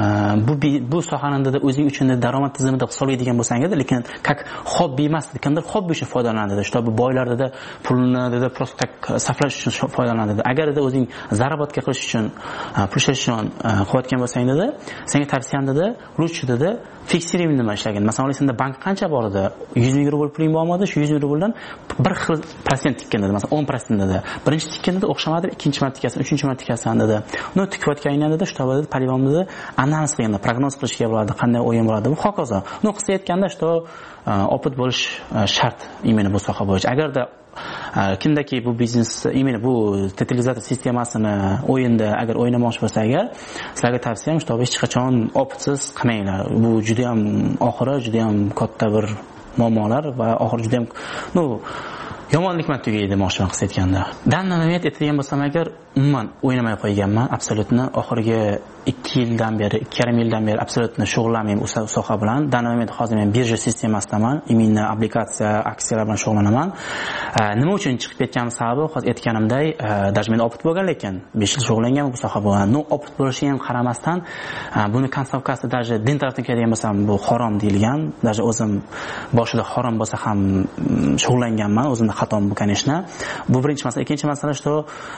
bu sohani dedi o'zing uchun daromad tizimida hisoblaydigan bo'lsang edi, lekin как hobbi emas, kimdir hobbi uchun foydalanadi dedi. Shu boylar dedi pulni dedi просто так saqlash uchun foydalanadi dedi. Agar dedi o'zing zarobatga qilish uchun, pul ishlash uchun qilayotgan bo'lsang dedi, senga tavsiyam dedi, lучше dedi fiksirib nima ishlagan. Masalan, senda bank qancha bor edi? 100 ming rubl puling bormadi, shu 100 ming rubldan bir xil prosent tikkan dedi. Masalan, 10% dedi. Birinchi tikkanida o'xshamadi, ikkinchi marta tikkasan, uchinchi marta tikkasan dedi. Uni tikayotganingda dedi, shu tabada polivomda analiz qilganda, prognoz qilishga bo'ladi, qanday o'yin bo'ladi, bu hokazo. Uni qilsa aytganda, shu opit bo'lish shart imенно bu soha bo'yicha. Agarda kimdaki bu biznes imенно bu totalizator sistemasini o'yinda agar o'ynamoqchi bo'lsa agar, sizlarga tavsiyam shu hech qachon opitsiz qilmanglar. Bu juda ham oxiri juda ham katta bir muammolar va oxiri juda ham yomonlikman tugaydi demoqchiman qilsa aytganda. Dandan niyat etadigan bo'lsam agar umuman o'ynamay qo'yganman, absolyutni oxirgi 2 yildan beri, 2,5 yildan beri absolyutni shug'ullanmayman u soha bilan. Dandan hozir men birja sistemasidaman, imенно obligatsiya, aksiyalar bilan shug'ullanaman. Nima uchun chiqib ketganim sababi hozir aytganimday, даже men opit bo'lgan, lekin 5 yil shug'ullangan bu soha bo'lgan. No opit bo'lishiga ham qaramasdan, buni konstavkasi даже din tarafdan keladigan bo'lsam bu harom deyilgan. Даже o'zim boshida harom bo'lsa ham shug'ullanganman, o'zimda xatom bo'lgan ishni. Bu birinchi masala. Ikkinchi masala shu,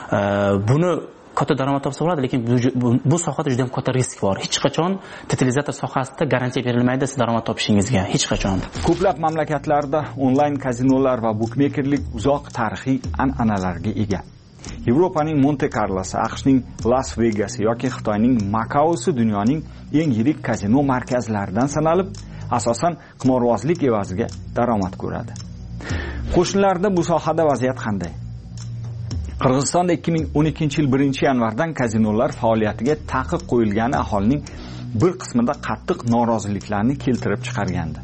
buni katta daromad topsa bo'ladi, lekin bu sohada juda ham katta risk bor. Hech qachon totalizator sohasida garantiya berilmaydi siz daromad topishingizga, hech qachon. Ko'plab mamlakatlarda onlayn kazinolar va bukmekerlik uzoq tarixiy an'analarga ega. Yevropaning Monte-Carlosi, AQShning Las Vegasi yoki Xitoyning Makaosi dunyoning eng yirik kazino markazlaridan sanalib, asosan qimorbozlik evaziga daromad ko'radi. Qo'shnilarda bu sohada vaziyat qanday? Qirg'izistonda 2012 yil 1-yanvardan kazinolar faoliyatiga taqiq qo'yilgani aholining bir qismida qattiq noroziliklarni keltirib chiqargandi.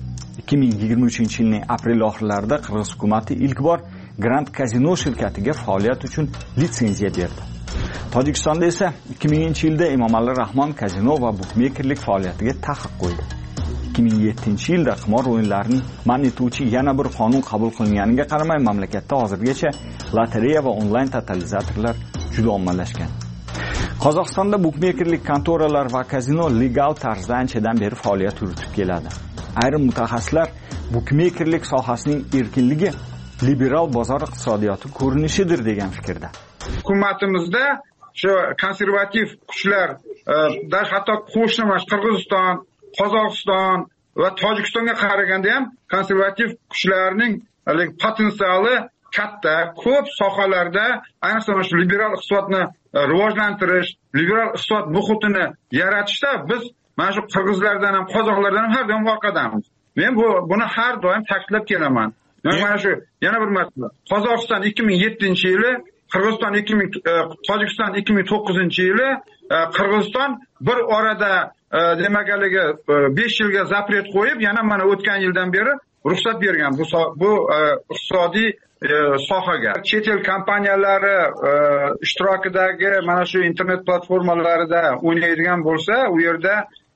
2023 yilning aprel oxirlarida Qirg'iz hukumatı ilk bor Grand Casino shirkatiga faoliyat uchun litsenziya berdi. Tojikistonda esa 2000-yilda Emomali Rahmon kazino va bukmekerlik faoliyatiga taqiq qo'ydi. 2007-yilda qimor o'yinlarini man etuvchi yana bir qonun qabul qilinganiga qaramay mamlakatda hozirgacha lotereya va onlayn totalizatorlar juda ommalashgan. Qozog'istonda bukmekerlik kontoralar va kazino legal tarzda anchadan beri faoliyat yuritib keladi. Ayrim mutaxassislar bukmekerlik sohasining erkinligi liberal bozor iqtisodiyoti ko'rinishidir degan fikrda. Hukumatimizda shu konservativ kuchlar, hatto qo'shnimas Qirg'iziston, Qozog'iston va Tojikistonga qaraganda ham konservativ kuchlarning potensiali katta. Ko'p sohalarda, ayniqsa shu liberal iqtisodni rivojlantirish, liberal iqtisod muhitini yaratishda biz mana shu qirg'izlardan ham, qozoqlardan ham har doim orqadamiz. Men buni har doim ta'kidlab kelaman. Mana shu yana bir masala. Qozog'iston 2007-yili, Qirg'iziston Tojikiston 2009-yili, Qirg'iziston bir orada demakaliga 5 yilga zapret qo'yib, yana mana o'tgan yildan beri ruxsat bergan bu iqtisodiy sohaga. Chet el kompaniyalari ishtirokidagi mana shu internet platformalarida o'ynaydigan bo'lsa, u yerda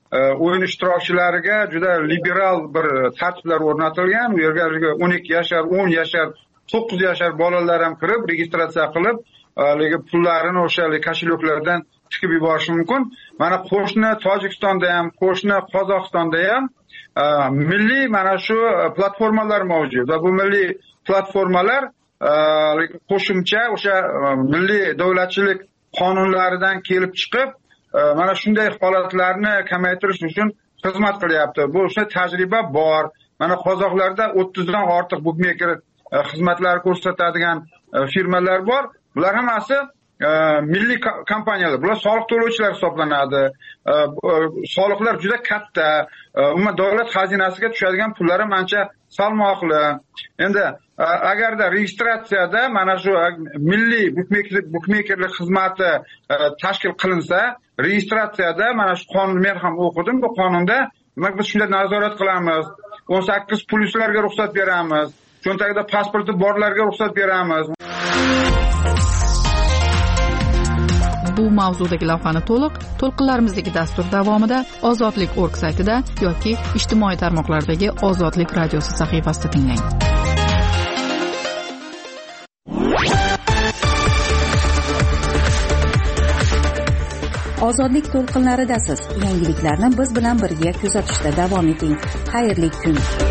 o'yin ishtirokchilariga juda liberal bir tartiblar o'rnatilgan. U yerga 12 yashar, 10 yashar, 9 yashar bolalar ham kirib, registratsiya qilib, pullarini o'sha kosheloklardan tikib yuborishi mumkin. Mana qo'shni Tojikistonda ham, qo'shni Qozog'istonda ham milliy mana shu platformalar mavjud va bu milliy platformalar qo'shimcha o'sha milliy davlatchilik qonunlaridan kelib chiqib, mana shunday holatlarni kamaytirish uchun xizmat qilyapti. Bu o'sha tajriba bor. Mana qozoqlarda 30 dan ortiq bukmekер xizmatlar ko'rsatadigan firmalar bor. Bular hammasi milliy kompaniyalar. Bular soliq to'lovchilar hisoblanadi. Soliqlar juda katta. Umuman davlat xazinasiga tushadigan pullar ham ancha salmoqli. Endi agarda registratsiyada mana shu milliy bukmekerlik xizmati tashkil qilinsa, registratsiyada mana shu qonunni men ham o'qidim. Bu qonunda demak biz shunday nazorat qilamiz. 18+ ruxsat beramiz. Cho'ntagida pasporti borlarga ruxsat beramiz. Bu mavzudagi lavhani to'lqinlarimizdagi dastur davomida ozodlik.org saytida yoki ijtimoiy tarmoqlardagi Ozodlik radiosi sahifasida tinglang. Ozodlik to'lqinlaridasiz. Yangiliklarni biz bilan birga kuzatishda davom eting. Xayrli kun.